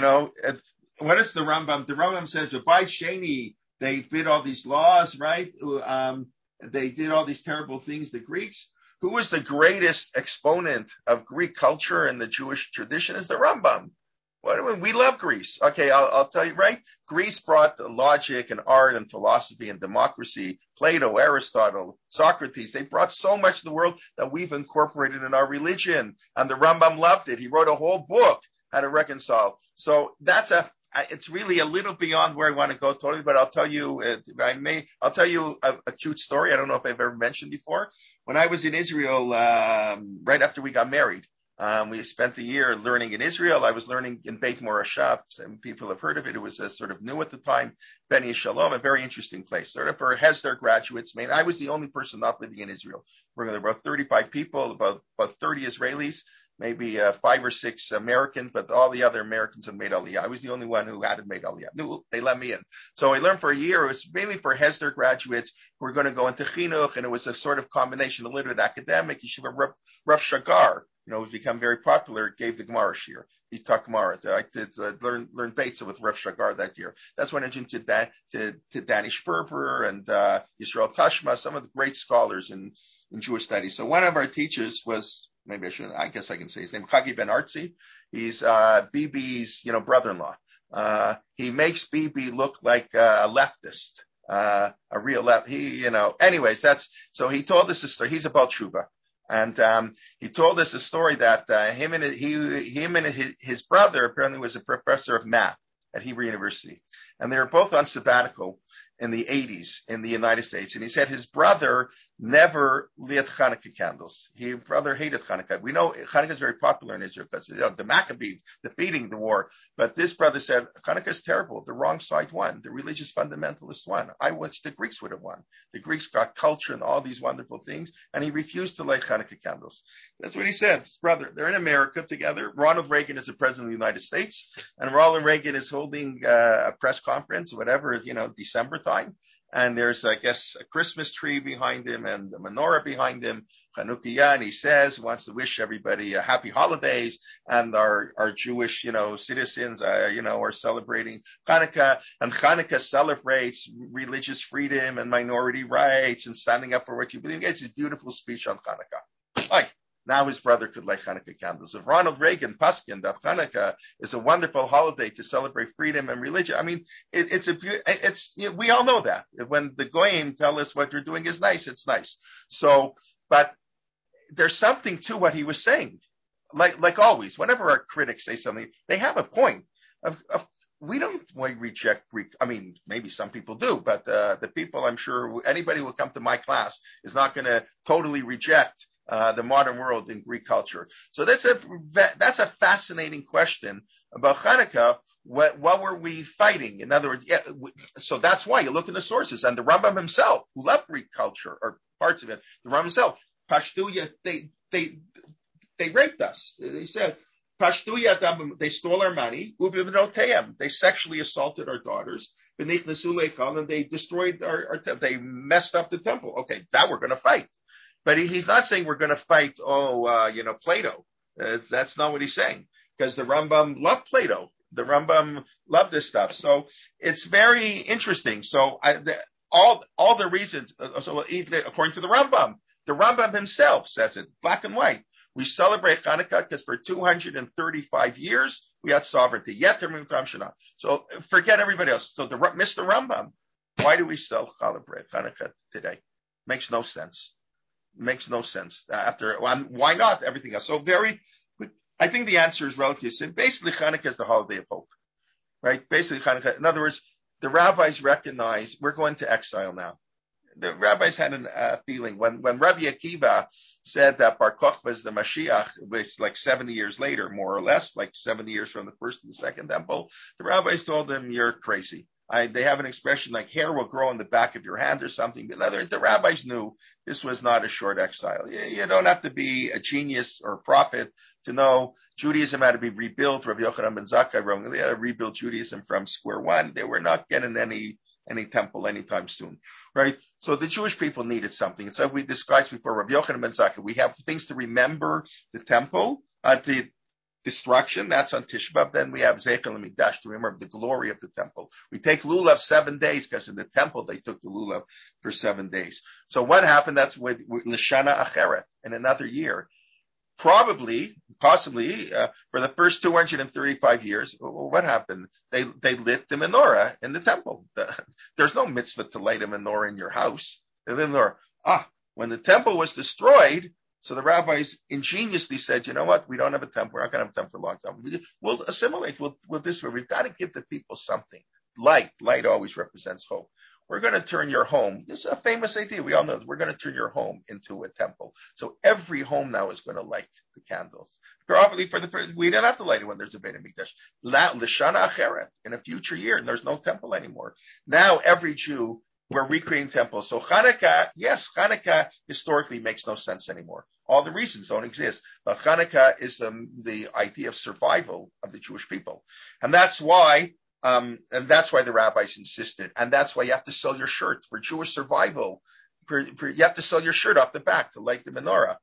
what is the Rambam? The Rambam says, by Sheni, they did all these laws, right? They did all these terrible things, the Greeks. Who was the greatest exponent of Greek culture and the Jewish tradition is the Rambam. We love Greece. Okay, I'll tell you, right? Greece brought logic and art and philosophy and democracy. Plato, Aristotle, Socrates, they brought so much to the world that we've incorporated in our religion. And the Rambam loved it. He wrote a whole book, How to Reconcile. So it's really a little beyond where I want to go totally, but I'll tell you, a cute story. I don't know if I've ever mentioned before. When I was in Israel, right after we got married, we spent a year learning in Israel. I was learning in Beit Morashah. Some people have heard of it. It was sort of new at the time. Beni Shalom, a very interesting place. Sort of for Hesder graduates. I was the only person not living in Israel. There were about 35 people, about 30 Israelis, maybe 5 or 6 Americans, but all the other Americans had made Aliyah. I was the only one who hadn't made Aliyah. No, they let me in. So I learned for a year. It was mainly for Hesder graduates who were going to go into Chinuch, and it was a sort of combination, a little bit academic. Yeshiva Rav Shagar, who's become very popular, gave the Gemara shir. He taught Gemara. I did learn Beitza with Rav Shagar that year. That's when I went to Danny Sperber and Yisrael Tashma, some of the great scholars in Jewish studies. So one of our teachers was, I guess I can say his name, Chagi Ben Artzi. He's Bibi's, brother-in-law. He makes Bibi look like a leftist, a real left. Anyways, so he told us a story. He's about Tshuva. And he told us a story that him and his brother apparently was a professor of math at Hebrew University. And they were both on sabbatical in the 80s in the United States. And he said his brother never lit Hanukkah candles. His brother hated Hanukkah. We know Hanukkah is very popular in Israel because the Maccabees defeating the war. But this brother said, Hanukkah is terrible. The wrong side won. The religious fundamentalists won. I wish the Greeks would have won. The Greeks got culture and all these wonderful things. And he refused to light Hanukkah candles. That's what he said. His brother, they're in America together. Ronald Reagan is the president of the United States. And Ronald Reagan is holding a press conference, whatever, December time. and there's, I guess, a Christmas tree behind him and the menorah behind him, Chanukiah, and he says he wants to wish everybody a happy holidays, and our Jewish, citizens, are celebrating Hanukkah, and Hanukkah celebrates religious freedom and minority rights and standing up for what you believe. It's a beautiful speech on Hanukkah. Like, now his brother could light Hanukkah candles. If Ronald Reagan Paskin that Hanukkah is a wonderful holiday to celebrate freedom and religion, I mean, we all know that. When the Goyim tell us what you're doing is nice, it's nice. So, but there's something to what he was saying. Like always, whenever our critics say something, they have a point. We don't reject Greek. I mean, maybe some people do, but the people, I'm sure, anybody who will come to my class is not going to totally reject the modern world in Greek culture. So that's a fascinating question about Hanukkah. What were we fighting? In other words, so that's why you look in the sources, and the Rambam himself, who loved Greek culture or parts of it, the Rambam himself, Pashtuya, they raped us. They said, Pashtuya, they stole our money. They sexually assaulted our daughters. And they destroyed they messed up the temple. Okay, that we're going to fight. But he's not saying we're going to fight, Plato. That's not what he's saying, because the Rambam loved Plato. The Rambam loved this stuff. So it's very interesting. So all the reasons, according to the Rambam himself says it, black and white. We celebrate Hanukkah because for 235 years we had sovereignty. So forget everybody else. So Mr. Rambam, why do we celebrate Hanukkah today? Makes no sense. Makes no sense. Why not everything else? So I think the answer is relatively simple. Basically, Hanukkah is the holiday of hope, right? Basically, Hanukkah. In other words, the rabbis recognize we're going to exile now. The rabbis had a feeling when Rabbi Akiva said that Bar Kokhba is the Mashiach, it was like 70 years later, more or less, like 70 years from the first to the second temple. The rabbis told him, "You're crazy." They have an expression like hair will grow on the back of your hand or something. The rabbis knew this was not a short exile. You don't have to be a genius or a prophet to know Judaism had to be rebuilt. Rabbi Yochanan ben Zakkai, they had to rebuild Judaism from square one. They were not getting any temple anytime soon, right? So the Jewish people needed something. And so we discussed before Rabbi Yochanan ben Zakkai, we have things to remember the temple, the destruction, that's on Tisha B'Av. Then we have Zeichel HaMikdash to remember the glory of the temple. We take Lulav 7 days because in the temple they took the Lulav for 7 days. So what happened? That's with L'Shana Acheret, in another year. Possibly, for the first 235 years, what happened? They lit the menorah in the temple. There's no mitzvah to light a menorah in your house. They lit the menorah. When the temple was destroyed, so the rabbis ingeniously said, you know what? We don't have a temple. We're not going to have a temple for a long time. We'll assimilate. We'll this way. We've got to give the people something. Light always represents hope. We're going to turn your home. This is a famous idea. We all know this. We're going to turn your home into a temple. So every home now is going to light the candles. Probably we don't have to light it when there's a Beit HaMikdash. L'Shana Acheret, in a future year, and there's no temple anymore. Now every Jew, we're recreating temples. So Hanukkah historically makes no sense anymore. All the reasons don't exist. But Hanukkah is the idea of survival of the Jewish people. And that's why the rabbis insisted. And that's why you have to sell your shirt for Jewish survival. You have to sell your shirt off the back to light the menorah.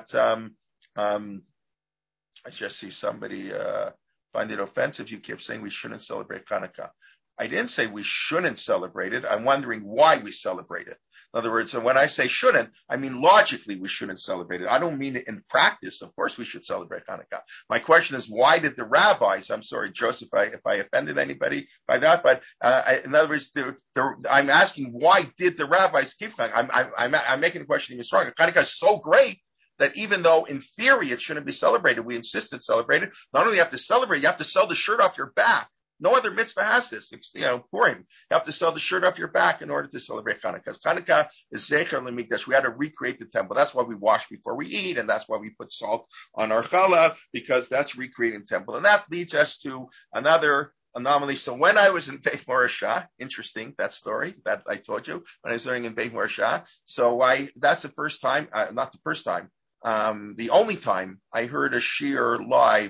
I just see somebody find it offensive. You keep saying we shouldn't celebrate Hanukkah. I didn't say we shouldn't celebrate it. I'm wondering why we celebrate it. In other words, when I say shouldn't, I mean logically we shouldn't celebrate it. I don't mean it in practice. Of course we should celebrate Hanukkah. My question is, why did the rabbis, I'm sorry, Joseph, if I offended anybody by that, but in other words, I'm asking, why did the rabbis keep Hanukkah? I'm making the question even stronger. Hanukkah is so great that even though in theory it shouldn't be celebrated, we insisted celebrate it. Not only you have to celebrate, you have to sell the shirt off your back. No other mitzvah has this. It's, Purim. You have to sell the shirt off your back in order to celebrate Hanukkah. Hanukkah is Zeicher L'Mikdash. We had to recreate the temple. That's why we wash before we eat, and that's why we put salt on our challah, because that's recreating the temple. And that leads us to another anomaly. So when I was in Beit Morashah, interesting, that story that I told you, when I was learning in Beit Morashah, that's the first time, not the first time, the only time I heard a shiur live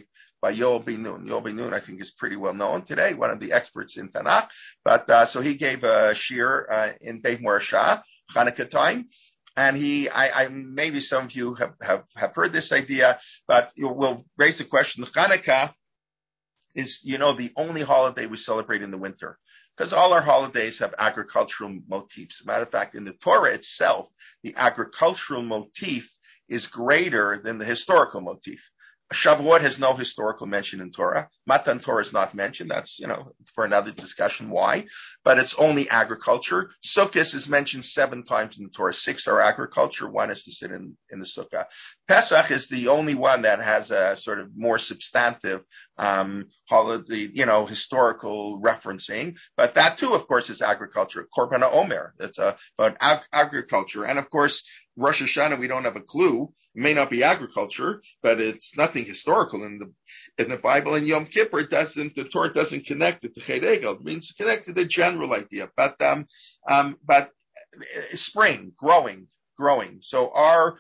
by Yoel Ben Nun. Yoel Ben Nun, I think, is pretty well known today, one of the experts in Tanakh. But so he gave a shir in Beit Morashah, Hanukkah time. And maybe some of you have heard this idea, but we'll raise the question. Hanukkah is, the only holiday we celebrate in the winter, because all our holidays have agricultural motifs. As a matter of fact, in the Torah itself, the agricultural motif is greater than the historical motif. Shavuot has no historical mention in Torah. Matan Torah is not mentioned. That's, for another discussion why. But it's only agriculture. Sukkot is mentioned 7 times in the Torah. 6 are agriculture. 1 is to sit in the Sukkah. Pesach is the only one that has a sort of more substantive holiday, historical referencing. But that too, of course, is agriculture. Korban HaOmer. That's about agriculture. And of course, Rosh Hashanah, we don't have a clue. It may not be agriculture, but it's nothing historical in the Bible. And Yom Kippur the Torah doesn't connect it to Chet Egel. It means connect to the general idea. But spring, growing. So our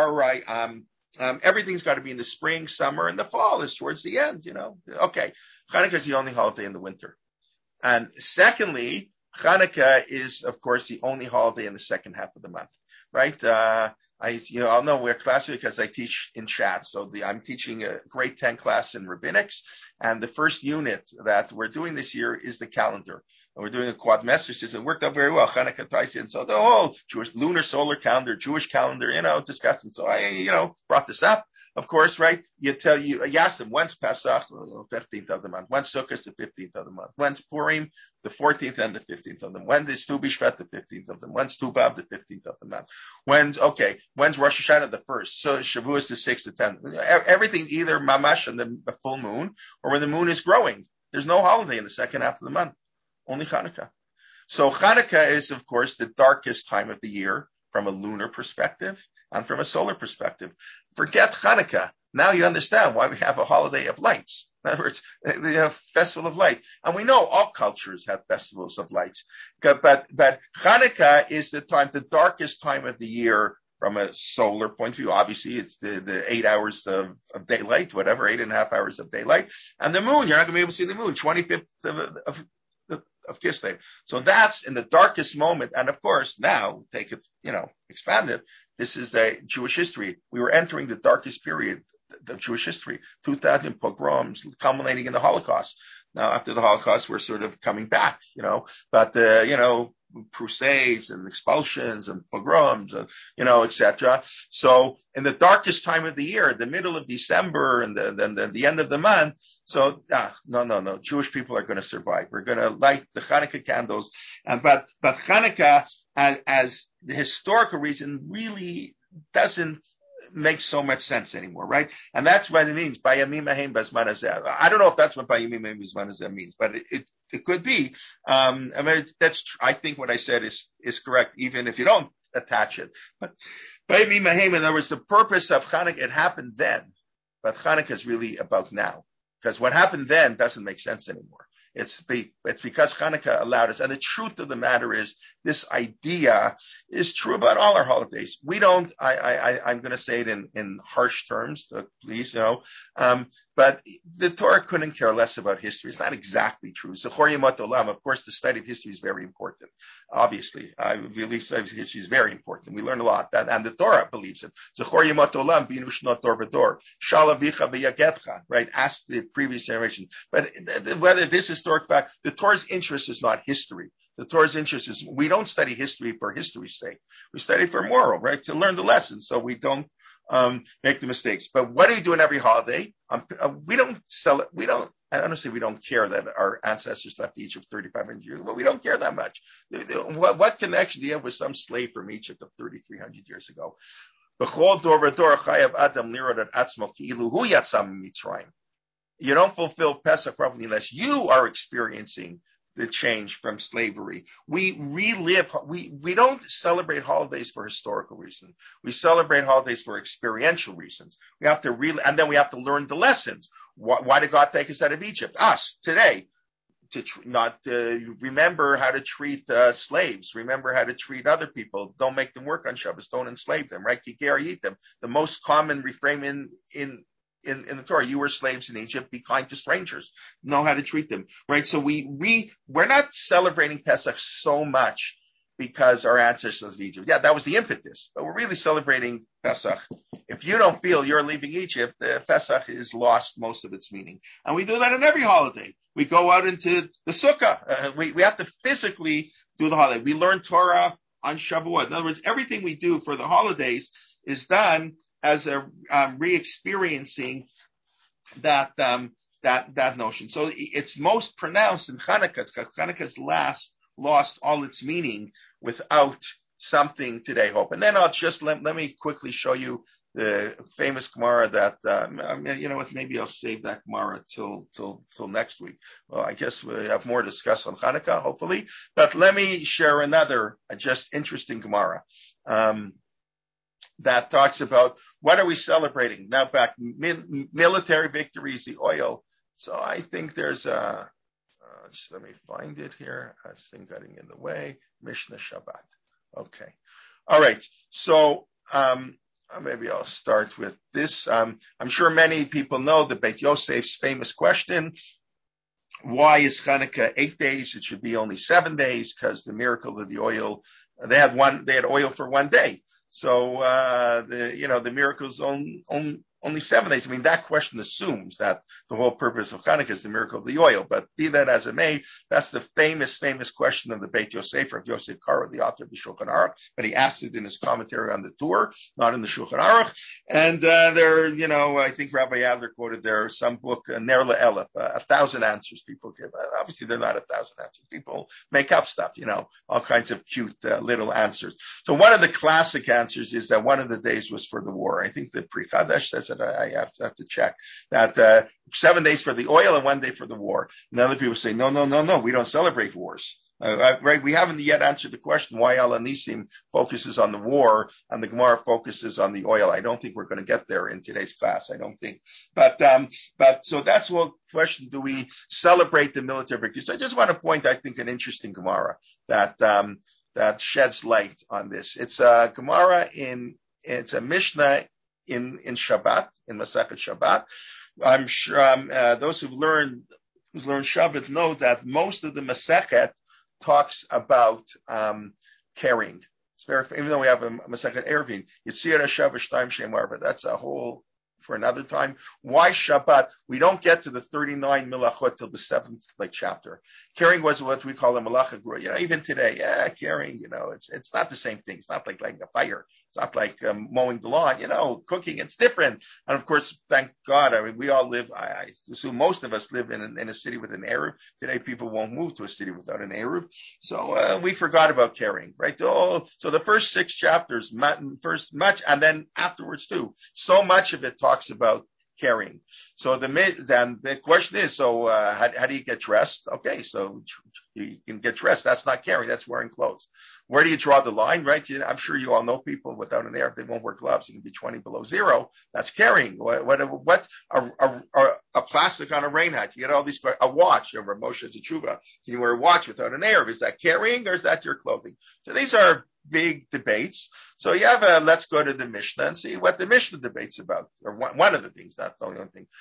everything's got to be in the spring, summer, and the fall is towards the end. Okay, Hanukkah is the only holiday in the winter, and secondly, Hanukkah is, of course, the only holiday in the second half of the month. Right? I'll know we're classically because I teach in chat. So I'm teaching a grade 10 class in rabbinics. And the first unit that we're doing this year is the calendar. And we're doing a quad semester. It worked out very well. Hanukkah ties in. So the whole Jewish lunar solar calendar, Jewish calendar, discussing. So I, brought this up. Of course, right? You ask them, when's Pesach? 15th of the month. When's Sukkot? The 15th of the month. When's Purim? The 14th and the 15th of them. When is Tu B'Shvat? The 15th of them. When's Tu B'Av? The 15th of the month. When's Rosh Hashanah? The 1st. So Shavuos the 6th, the 10th. Everything either mamash on the full moon or when the moon is growing. There's no holiday in the second half of the month. Only Hanukkah. So Hanukkah is, of course, the darkest time of the year from a lunar perspective and from a solar perspective. Forget Hanukkah. Now you understand why we have a holiday of lights. In other words, they have festival of light. And we know all cultures have festivals of lights. But Hanukkah is the darkest time of the year from a solar point of view. Obviously, it's the 8 hours of daylight, whatever, 8.5 hours of daylight. And the moon, you're not going to be able to see the moon, 25th of Kislev. So that's in the darkest moment. And of course, now take it, expand it. This is the Jewish history. We were entering the darkest period of Jewish history, 2,000 pogroms culminating in the Holocaust. Now, after the Holocaust, we're sort of coming back, but crusades and expulsions and pogroms, etc. So in the darkest time of the year, the middle of December and the end of the month, so no, Jewish people are going to survive. We're going to light the Hanukkah candles, but Hanukkah as the historical reason really doesn't make so much sense anymore, right? And that's what it means. Bayamim Haim Bazman Hazeh. I don't know if that's what Bayamim Haim Bazman Hazeh means, but it could be. I think what I said is correct, even if you don't attach it. But Bayamim Haim, in other words, the purpose of Hanukkah, it happened then, but Hanukkah is really about now, because what happened then doesn't make sense anymore. It's because Hanukkah allowed us. And the truth of the matter is, this idea is true about all our holidays. We don't, I'm going to say it in harsh terms, so please, but the Torah couldn't care less about history. It's not exactly true. Zechor Yemot Olam, of course, the study of history is very important. Obviously, I believe study of history is very important. We learn a lot, and the Torah believes it. Zechor Yemot Olam, Binu Shnot Dor V'Dor, Shal Avicha V'Yagetcha, right? Ask the previous generation. But whether this historic fact, the Torah's interest is not history. The Torah's interest is, we don't study history for history's sake. We study for moral, right? To learn the lessons so we don't make the mistakes. But what do we do in every holiday? We don't sell it. I honestly, we don't care that our ancestors left Egypt 3,500 years ago. We don't care that much. What connection do you have with some slave from Egypt of 3,300 years ago? You don't fulfill Pesach properly unless you are experiencing the change from slavery. We relive, we don't celebrate holidays for historical reasons. We celebrate holidays for experiential reasons. We have to and then we have to learn the lessons. Why did God take us out of Egypt? Us, today. To remember how to treat slaves, remember how to treat other people. Don't make them work on Shabbos. Don't enslave them, right? Kikar Yitim. The most common refrain in in the Torah. You were slaves in Egypt. Be kind to strangers. Know how to treat them, right? So we're not celebrating Pesach so much because our ancestors of Egypt. Yeah, that was the impetus, but we're really celebrating Pesach. If you don't feel you're leaving Egypt, Pesach is lost most of its meaning. And we do that on every holiday. We go out into the sukkah. We have to physically do the holiday. We learn Torah on Shavuot. In other words, everything we do for the holidays is done as a re-experiencing that notion. So it's most pronounced in Hanukkah. Hanukkah's lost all its meaning without something today hope. And then I'll just let me quickly show you the famous Gemara that you know what, maybe I'll save that Gemara till next week. Well, I guess we have more to discuss on Hanukkah, hopefully. But let me share another just interesting Gemara that talks about what are we celebrating now. Back military victories, the oil. So I think there's a. Just let me find it here. I think getting in the way. Mishnah Shabbat. Okay. All right. So maybe I'll start with this. I'm sure many people know the Beit Yosef's famous question. Why is Hanukkah 8 days? It should be only 7 days, because the miracle of the oil, they had oil for 1 day. So the miracle's only 7 days. I mean, that question assumes that the whole purpose of Hanukkah is the miracle of the oil. But be that as it may, that's the famous question of the Beit Yosef, of Yosef Karo, the author of the Shulchan Aruch. But he asked it in his commentary on the Tur, not in the Shulchan Aruch. And I think Rabbi Adler quoted there some book, Ner LeElef, 1,000 answers people give. Obviously, they're not 1,000 answers. People make up stuff, all kinds of cute little answers. So one of the classic answers is that one of the days was for the war. I think the Pri Chadash says that I have to check that 7 days for the oil and 1 day for the war. And other people say, no, we don't celebrate wars. Right? We haven't yet answered the question why Al Anisim focuses on the war and the Gemara focuses on the oil. I don't think we're going to get there in today's class. I don't think. But so that's one question. Do we celebrate the military victory? So I just want to point, I think, an interesting Gemara that sheds light on this. It's a Gemara it's a Mishnah in Shabbat, in Masechet Shabbat. I'm sure those who've learned Shabbat know that most of the Masechet talks about carrying. It's very, even though we have a Masechet Eruvin, Yitzir Hashav Shtayim Shem Arba. That's a whole for another time. Why Shabbat? We don't get to the 39 Melachot till the 7th chapter. Carrying was what we call a Malacha Gura. Even today, carrying, it's not the same thing. It's not like a fire. It's not like mowing the lawn, cooking. It's different. And of course, thank God, we all live, I assume most of us live in a city with an Eruv. Today, people won't move to a city without an Eruv. So we forgot about carrying, right? So the first 6 chapters, first much, and then afterwards too, so much of it talks about carrying. So then the question is, how do you get dressed? Okay, so you can get dressed. That's not carrying. That's wearing clothes. Where do you draw the line, right? I'm sure you all know people without an Eruv, they won't wear gloves. You can be 20 below zero. That's carrying. What a plastic on a rain hat? You get all these, a watch over Moshe Teshuva. Can you wear a watch without an Eruv? Is that carrying or is that your clothing? So these are big debates. So you have let's go to the Mishnah and see what the Mishnah debates about, or one of the things, not the only thing.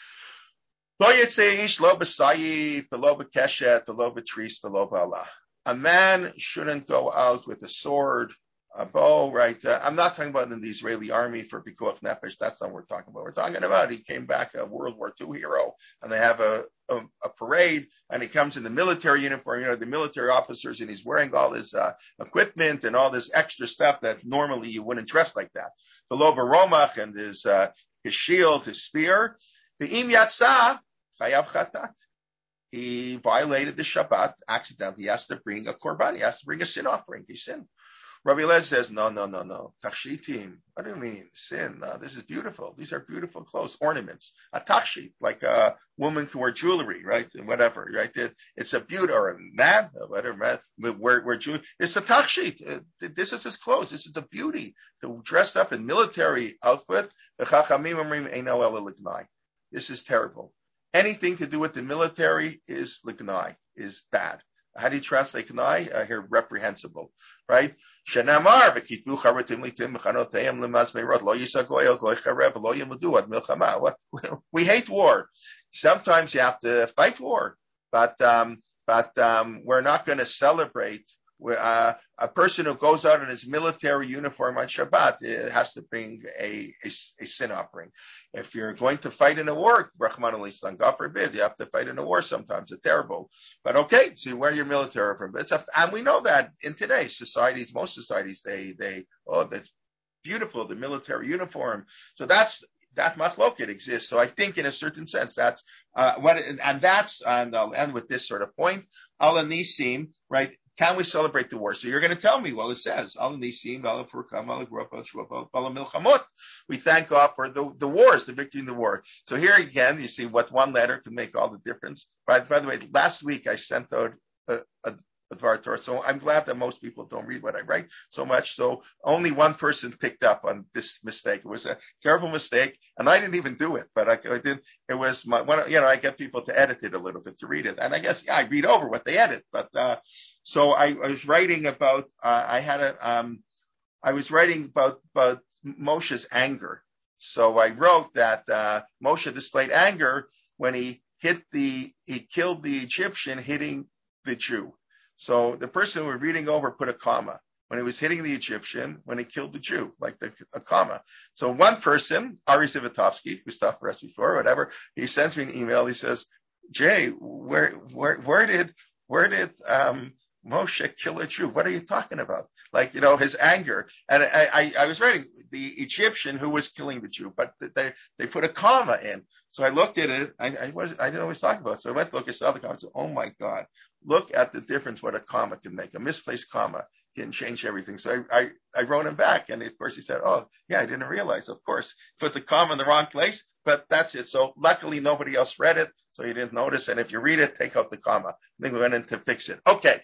A man shouldn't go out with a sword, a bow, right? I'm not talking about in the Israeli army for Pikuach Nefesh. That's not what we're talking about. We're talking about he came back a World War II hero, and they have a parade, and he comes in the military uniform. The military officers, and he's wearing all his equipment and all this extra stuff that normally you wouldn't dress like that. The Lo Baromach and his shield, his spear. Ve'im yatsa chayav chatat. He violated the Shabbat accidentally. He has to bring a korban. He has to bring a sin offering. He sinned. Rabbi Eliezer says, no. Tachshitim. What do you mean? Sin. No, this is beautiful. These are beautiful clothes, ornaments. A tachshit, like a woman can wear jewelry, right? And whatever, right? It's a beauty, or a man, whatever, wear jewelry. It's a tachshit. This is his clothes. This is the beauty. Dressed up in military outfit. This is terrible. Anything to do with the military is lignai, is bad. How do you translate Kanai? Here, reprehensible, right? Shenamar v'kitvu charatim litim mechanoteim lemaz meirot lo yisagoy goy charev lo yimadu ad milchama. We hate war. Sometimes you have to fight war, but we're not going to celebrate. A person who goes out in his military uniform on Shabbat has to bring a sin offering. If you're going to fight in a war, Rahman al-Islam, God forbid, you have to fight in a war sometimes. It's terrible. But okay, so you wear your military uniform. And we know that in today's societies, most societies, that's beautiful, the military uniform. So that machloket exists. So I think in a certain sense, that's and I'll end with this sort of point. Al Nisim, right? Can we celebrate the war? So you're going to tell me, well, it says, Al Nisim, Al Furqam, Al Grapa, Shwabal, Al Milchamot. We thank God for the wars, the victory in the war. So here again, you see what one letter can make all the difference. By the way, last week I sent out a Dvar Torah. So I'm glad that most people don't read what I write so much. So only one person picked up on this mistake. It was a terrible mistake, and I didn't even do it, but I did. It was I get people to edit it a little bit to read it, and I guess I read over what they edit. But so I was writing about I was writing about Moshe's anger. So I wrote that Moshe displayed anger when he killed the Egyptian hitting the Jew. So the person we're reading over put a comma when he was hitting the Egyptian, when he killed the Jew, like a comma. So one person, Ari Sivatovsky, who stopped for us before, whatever, he sends me an email. He says, Jay, where did Moshe kill a Jew? What are you talking about? Like, his anger. And I was writing the Egyptian who was killing the Jew, but they put a comma in. So I looked at it. I didn't know what he was talking about. So I went to look at the other comma and said, oh my God, look at the difference what a comma can make. A misplaced comma can change everything. So I wrote him back, and of course he said, oh yeah, I didn't realize. Of course, put the comma in the wrong place, but that's it. So luckily nobody else read it, so you didn't notice. And if you read it, take out the comma. Then we went in to fix it. Okay.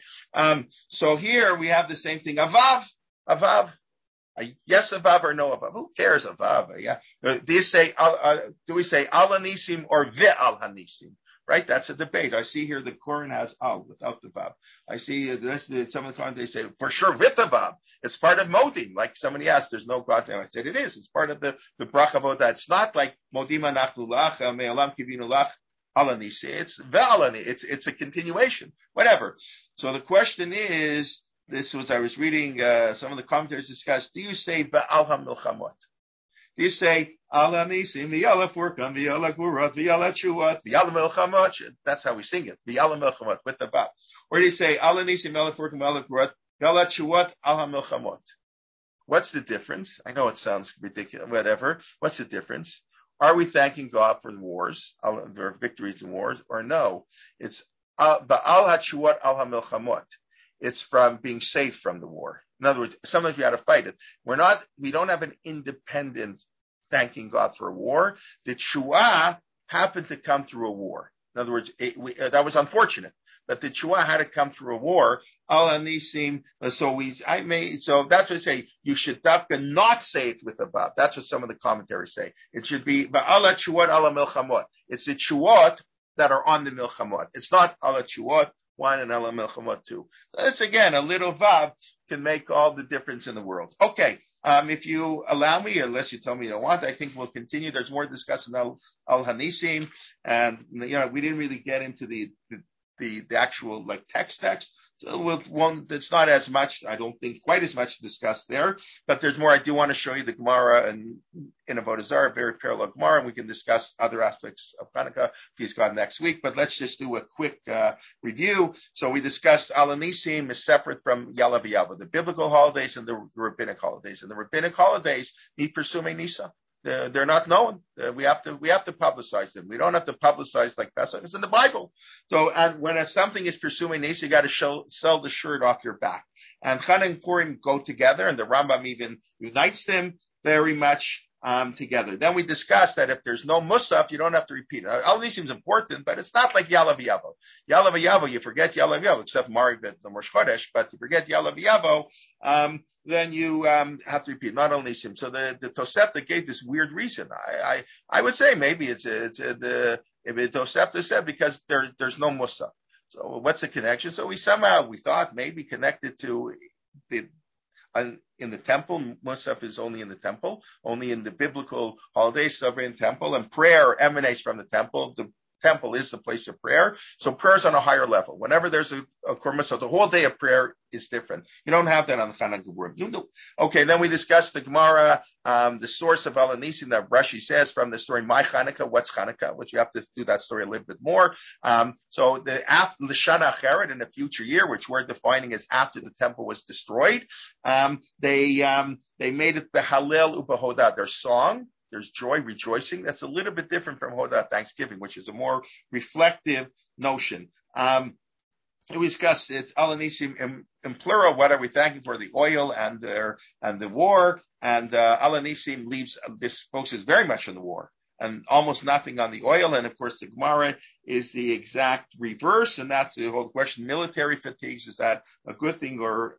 So here we have the same thing. Avav. Yes, avav or no avav? Who cares avav? Yeah. Do we say al hanisim or ve al hanisim? Right? That's a debate. I see here the Quran has al without the vav. I see some of the commentators say for sure with the vav. It's part of modim. Like somebody asked, there's no God. I said it is. It's part of the bracha avodah. It's not like modim anachnu lach me'olam kivinu lach alanisi. It's ve'alani. It's a continuation. Whatever. So the question is, I was reading some of the commentators discuss. Do you say ve'al hamilchamot? Do you say Ala Nisim, V'yala Furqam, V'yala Gurat, V'yala Chuat, V'yala Melchamot? That's how we sing it. V'yala Melchamot with the Bab. Or do you say Ala Nisim, V'yala Furqam, V'yala Gurat, V'yala Chuat, Ala Melchamot? What's the difference? I know it sounds ridiculous. Whatever. What's the difference? Are we thanking God for the wars, their victories in wars, or no? It's Ba'al HaChuat Al HaMelchamot. It's from being safe from the war. In other words, sometimes we have to fight it. We don't have an independent thanking God for a war. The Tshuah happened to come through a war. In other words, that was unfortunate, but the Tshuah had to come through a war. Al Anisim. So that's what I say. You should not say it with a Vav. That's what some of the commentaries say. It should be Ba'ala Tshuot Ala Milchamot. It's the Tshuot that are on the Milchamot. It's not Ala Tshuot 1 and Ala Milchamot 2. That's again, a little Vav can make all the difference in the world. Okay. If you allow me, unless you tell me you don't want, I think we'll continue. There's more discussing Al Hanisim, and we didn't really get into the actual text. So it's not as much, I don't think, quite as much to discuss there, but there's more. I do want to show you the Gemara and in Avodah Zarah, very parallel Gemara, and we can discuss other aspects of Hanukkah, please God, next week. But let's just do a quick review. So we discussed Al Hanisim is separate from Yalav Yava, the biblical holidays and the rabbinic holidays. And the rabbinic holidays need Persumei Nisa. They're not known. We have to publicize them. We don't have to publicize like Pesach. It's in the Bible. So, and when something is pursuing this, you got to sell the shirt off your back. And Chanukah and Purim go together, and the Rambam even unites them very much together. Then we discussed that if there's no Musaf, you don't have to repeat it. All these seems important, but it's not like Yalav Yavo. Yalav Yavo, you forget Yalav Yavo, except Marivit, the Rosh Chodesh, but you forget Yalav Yavo, then you have to repeat. Not only Sim. So the Tosefta gave this weird reason. I would say maybe if the Tosefta said because there's no Musaf. So what's the connection? So we thought maybe connected to in the temple. Musaf is only in the temple, only in the biblical holidays, celebrating the temple, and prayer emanates from the temple. The temple is the place of prayer. So prayer is on a higher level. Whenever there's a korban, so the whole day of prayer is different. You don't have that on the Chanukah. Okay, then we discussed the Gemara, the source of Al Nisim that Rashi says from the story, My Chanukah, what's Chanukah? Which you have to do that story a little bit more. So the Shana Acheret, in the future year, which we're defining as after the temple was destroyed, they made it the Hallel Ubahodah, their song. There's joy, rejoicing. That's a little bit different from Hodah, Thanksgiving, which is a more reflective notion. We discussed it, Al Nisim in plural. What are we thanking for? The oil and the war. And Al Nisim leaves, this focuses very much on the war and almost nothing on the oil. And of course, the Gemara is the exact reverse. And that's the whole question. Military fatigues, is that a good thing or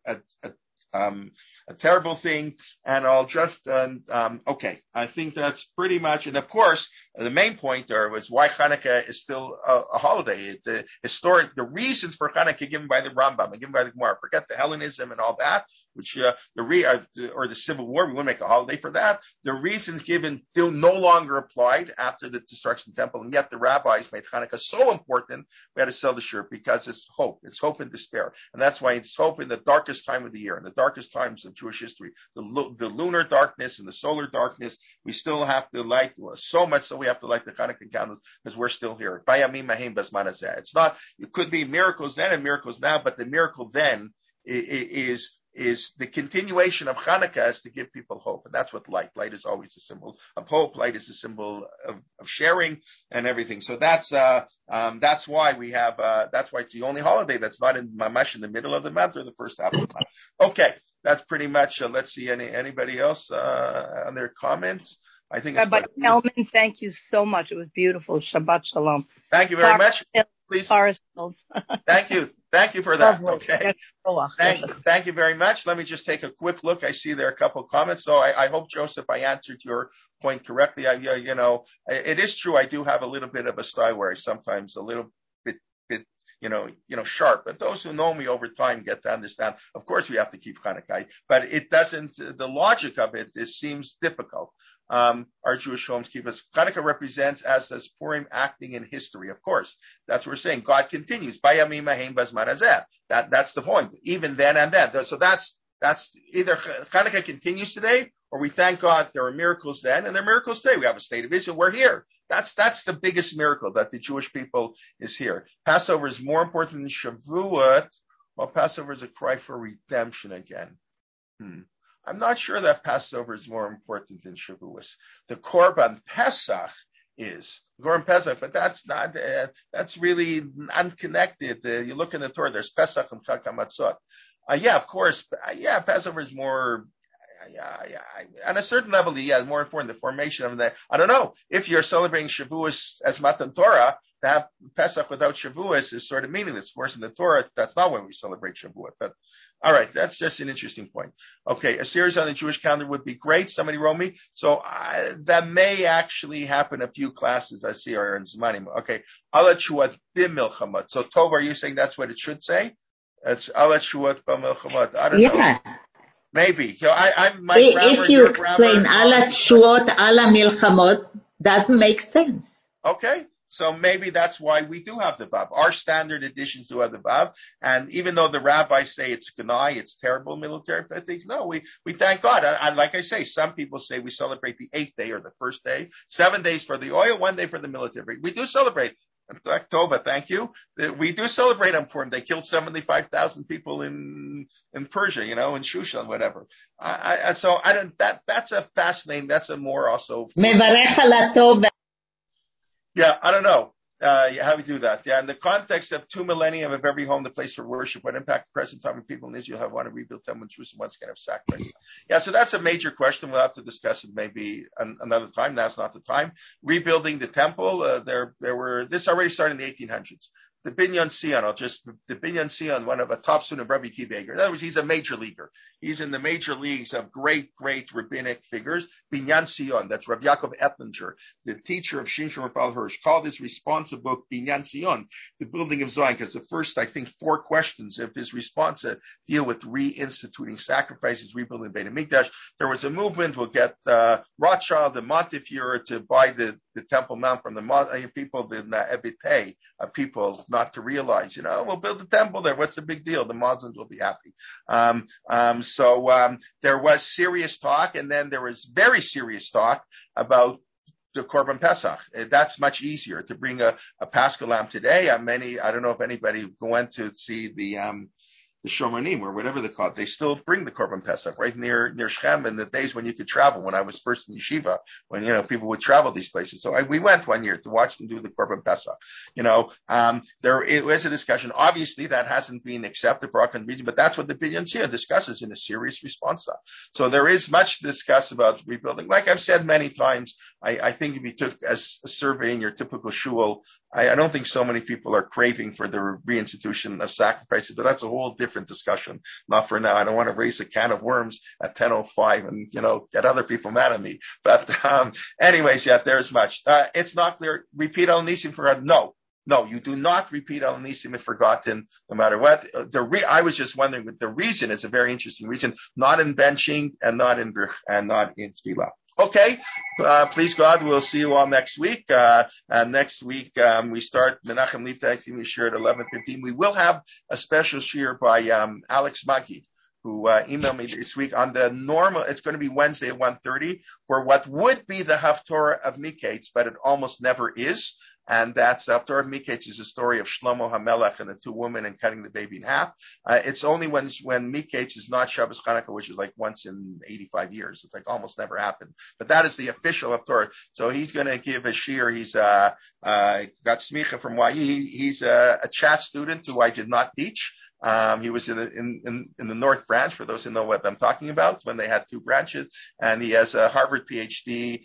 a terrible thing? And I'll just, okay, I think that's pretty much, and of course, the main point there was why Hanukkah is still a holiday. The reasons for Hanukkah given by the Rambam and given by the Gemara, forget the Hellenism and all that, which, or the Civil War, we wouldn't make a holiday for that. The reasons given still no longer applied after the destruction of the temple, and yet the rabbis made Hanukkah so important, we had to sell the shirt because it's hope. It's hope and despair. And that's why it's hope in the darkest time of the year, in the darkest times of Jewish history, the lunar darkness and the solar darkness. We still have to light, so much so we have to light the Hanukkah candles because we're still here. It's not, it could be miracles then and miracles now, but the miracle then is the continuation of Hanukkah is to give people hope. And that's what light is always a symbol of hope. Light is a symbol of sharing and everything. So that's why we have, that's why it's the only holiday that's not in Mamash in the middle of the month or the first half of the month. Okay. That's pretty much, let's see, anybody else on their comments? I think it's Rabbi Hellman, thank you so much. It was beautiful. Shabbat Shalom. Thank you very much. Please. Thank you. Thank you for that. Okay. Thank you very much. Let me just take a quick look. I see there are a couple of comments. So I hope, Joseph, I answered your point correctly. It is true. I do have a little bit of a style where I sometimes a little bit sharp. But those who know me over time get to understand. Of course, we have to keep Hanukkah, but it doesn't. The logic of it seems difficult. Our Jewish homes keep us. Hanukkah represents, as does Purim, acting in history. Of course, that's what we're saying. God continues. That's the point. Even then and then. So that's either Hanukkah continues today, or we thank God there are miracles then and there are miracles today. We have a state of Israel. We're here. That's the biggest miracle, that the Jewish people is here. Passover is more important than Shavuot. Well, Passover is a cry for redemption again. I'm not sure that Passover is more important than Shavuos. The Korban Pesach is Korban Pesach, but that's not. That's really unconnected. You look in the Torah. There's Pesach and Chag HaMatzot. Of course. Passover is more. On a certain level, more important. The formation of that. I don't know if you're celebrating Shavuos as Matan Torah. To have Pesach without Shavuos is sort of meaningless. Of course, in the Torah, that's not when we celebrate Shavuot. But all right, that's just an interesting point. Okay, a series on the Jewish calendar would be great. Somebody wrote me. So that may actually happen a few classes. I see are in Zmanim. Okay, Alat Shuat B'Milchamot. So Tov, are you saying that's what it should say? It's Alat Shuat B'Milchamot. I don't know. Maybe. My grammar, if you explain Alat Shuot Ala Milchamot, doesn't make sense. Okay. So maybe that's why we do have the Vav. Our standard editions do have the Vav. And even though the rabbis say it's Ganai, it's terrible military fatigues, no, we thank God. And like I say, some people say we celebrate the 8th day or the first day, 7 days for the oil, 1 day for the military. We do celebrate. Tova, thank you. We do celebrate on Purim. They killed 75,000 people in Persia, in Shushan, whatever. That's a fascinating, that's a more also. Yeah, I don't know how we do that. Yeah, in the context of 2 millennium of every home, the place for worship, what impact the present time when people in Israel have wanted to rebuild them when Jerusalem once again have sacrifices. Yeah, so that's a major question. We'll have to discuss it maybe another time. Now's not the time. Rebuilding the temple, this already started in the 1800s. the Binyan Sion, the Binyan Sion, one of a top student of Rabbi Akiva Eiger. In other words, he's a major leaguer. He's in the major leagues of great rabbinic figures. Binyan Sion, that's Rabbi Yaakov Ettlinger, the teacher of Shimshon Raphael Hirsch, called his responsive book Binyan Sion, the building of Zion, because the first, I think, 4 questions of his response deal with reinstituting sacrifices, rebuilding Beit HaMikdash. There was a movement. We'll get Rothschild and Montefiore to buy the Temple Mount from the people, the Ebite people, not to realize, we'll build the temple there. What's the big deal? The Muslims will be happy. So there was serious talk, and then there was very serious talk about the Korban Pesach. That's much easier to bring a Paschal lamb today. I don't know if anybody went to see the Shomanim or whatever they call it. They still bring the Korban Pesach right near Shechem in the days when you could travel. When I was first in yeshiva, when people would travel these places. So we went one year to watch them do the Korban Pesach. There is a discussion. Obviously, that hasn't been accepted for our region, but that's what the Binyan Sion discusses in a serious response. So there is much to discuss about rebuilding. Like I've said many times, I think if you took a survey in your typical shul, I don't think so many people are craving for the reinstitution of sacrifices, but that's a whole different discussion. Not for now. I don't want to raise a can of worms at 10:05 and, get other people mad at me. But, anyways, there's much. It's not clear. Repeat Al Nisim forgotten. No, you do not repeat Al Nisim if forgotten, no matter what. I was just wondering, but the reason is a very interesting reason, not in benching and not in Tefillah. Okay, please God, we'll see you all next week. And next week, we start Menachem Liftach shir at 11:15. We will have a special shir by Alex Maggi, who emailed me this week on the normal. It's going to be Wednesday at 1:30 for what would be the Haftorah of Miketz, but it almost never is. And that's Haftorah of Miketz is a story of Shlomo HaMelech and the 2 women and cutting the baby in half. It's only when Miketz is not Shabbos Chanukah, which is like once in 85 years. It's like almost never happened. But that is the official Haftorah. So he's going to give a shir. He's got smicha from YE. He's a chat student who I did not teach. He was in the North Branch, for those who know what I'm talking about, when they had 2 branches, and he has a Harvard PhD.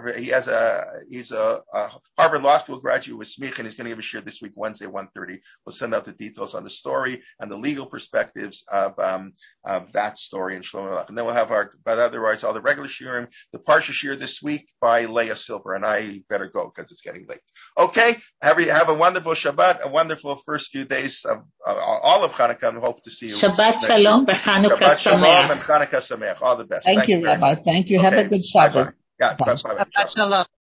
He's a Harvard Law School graduate with smicha, and he's going to give a shir this week, Wednesday, 1:30. We'll send out the details on the story and the legal perspectives of that story in Shlomo HaMelech. And then we'll have but otherwise all the regular shirim, the Parsha shir this week by Leah Silver, and I better go because it's getting late. Okay, have a wonderful Shabbat, a wonderful first few days of all of Chanukah, and hope to see you. Shabbat Shalom and Chanukah Sameach. And Chanukah Sameach. All the best. Thank you, Rabbi. Thank you. Okay. Have a good Shabbat. Bye-bye. Yeah, bye-bye. Shabbat shalom.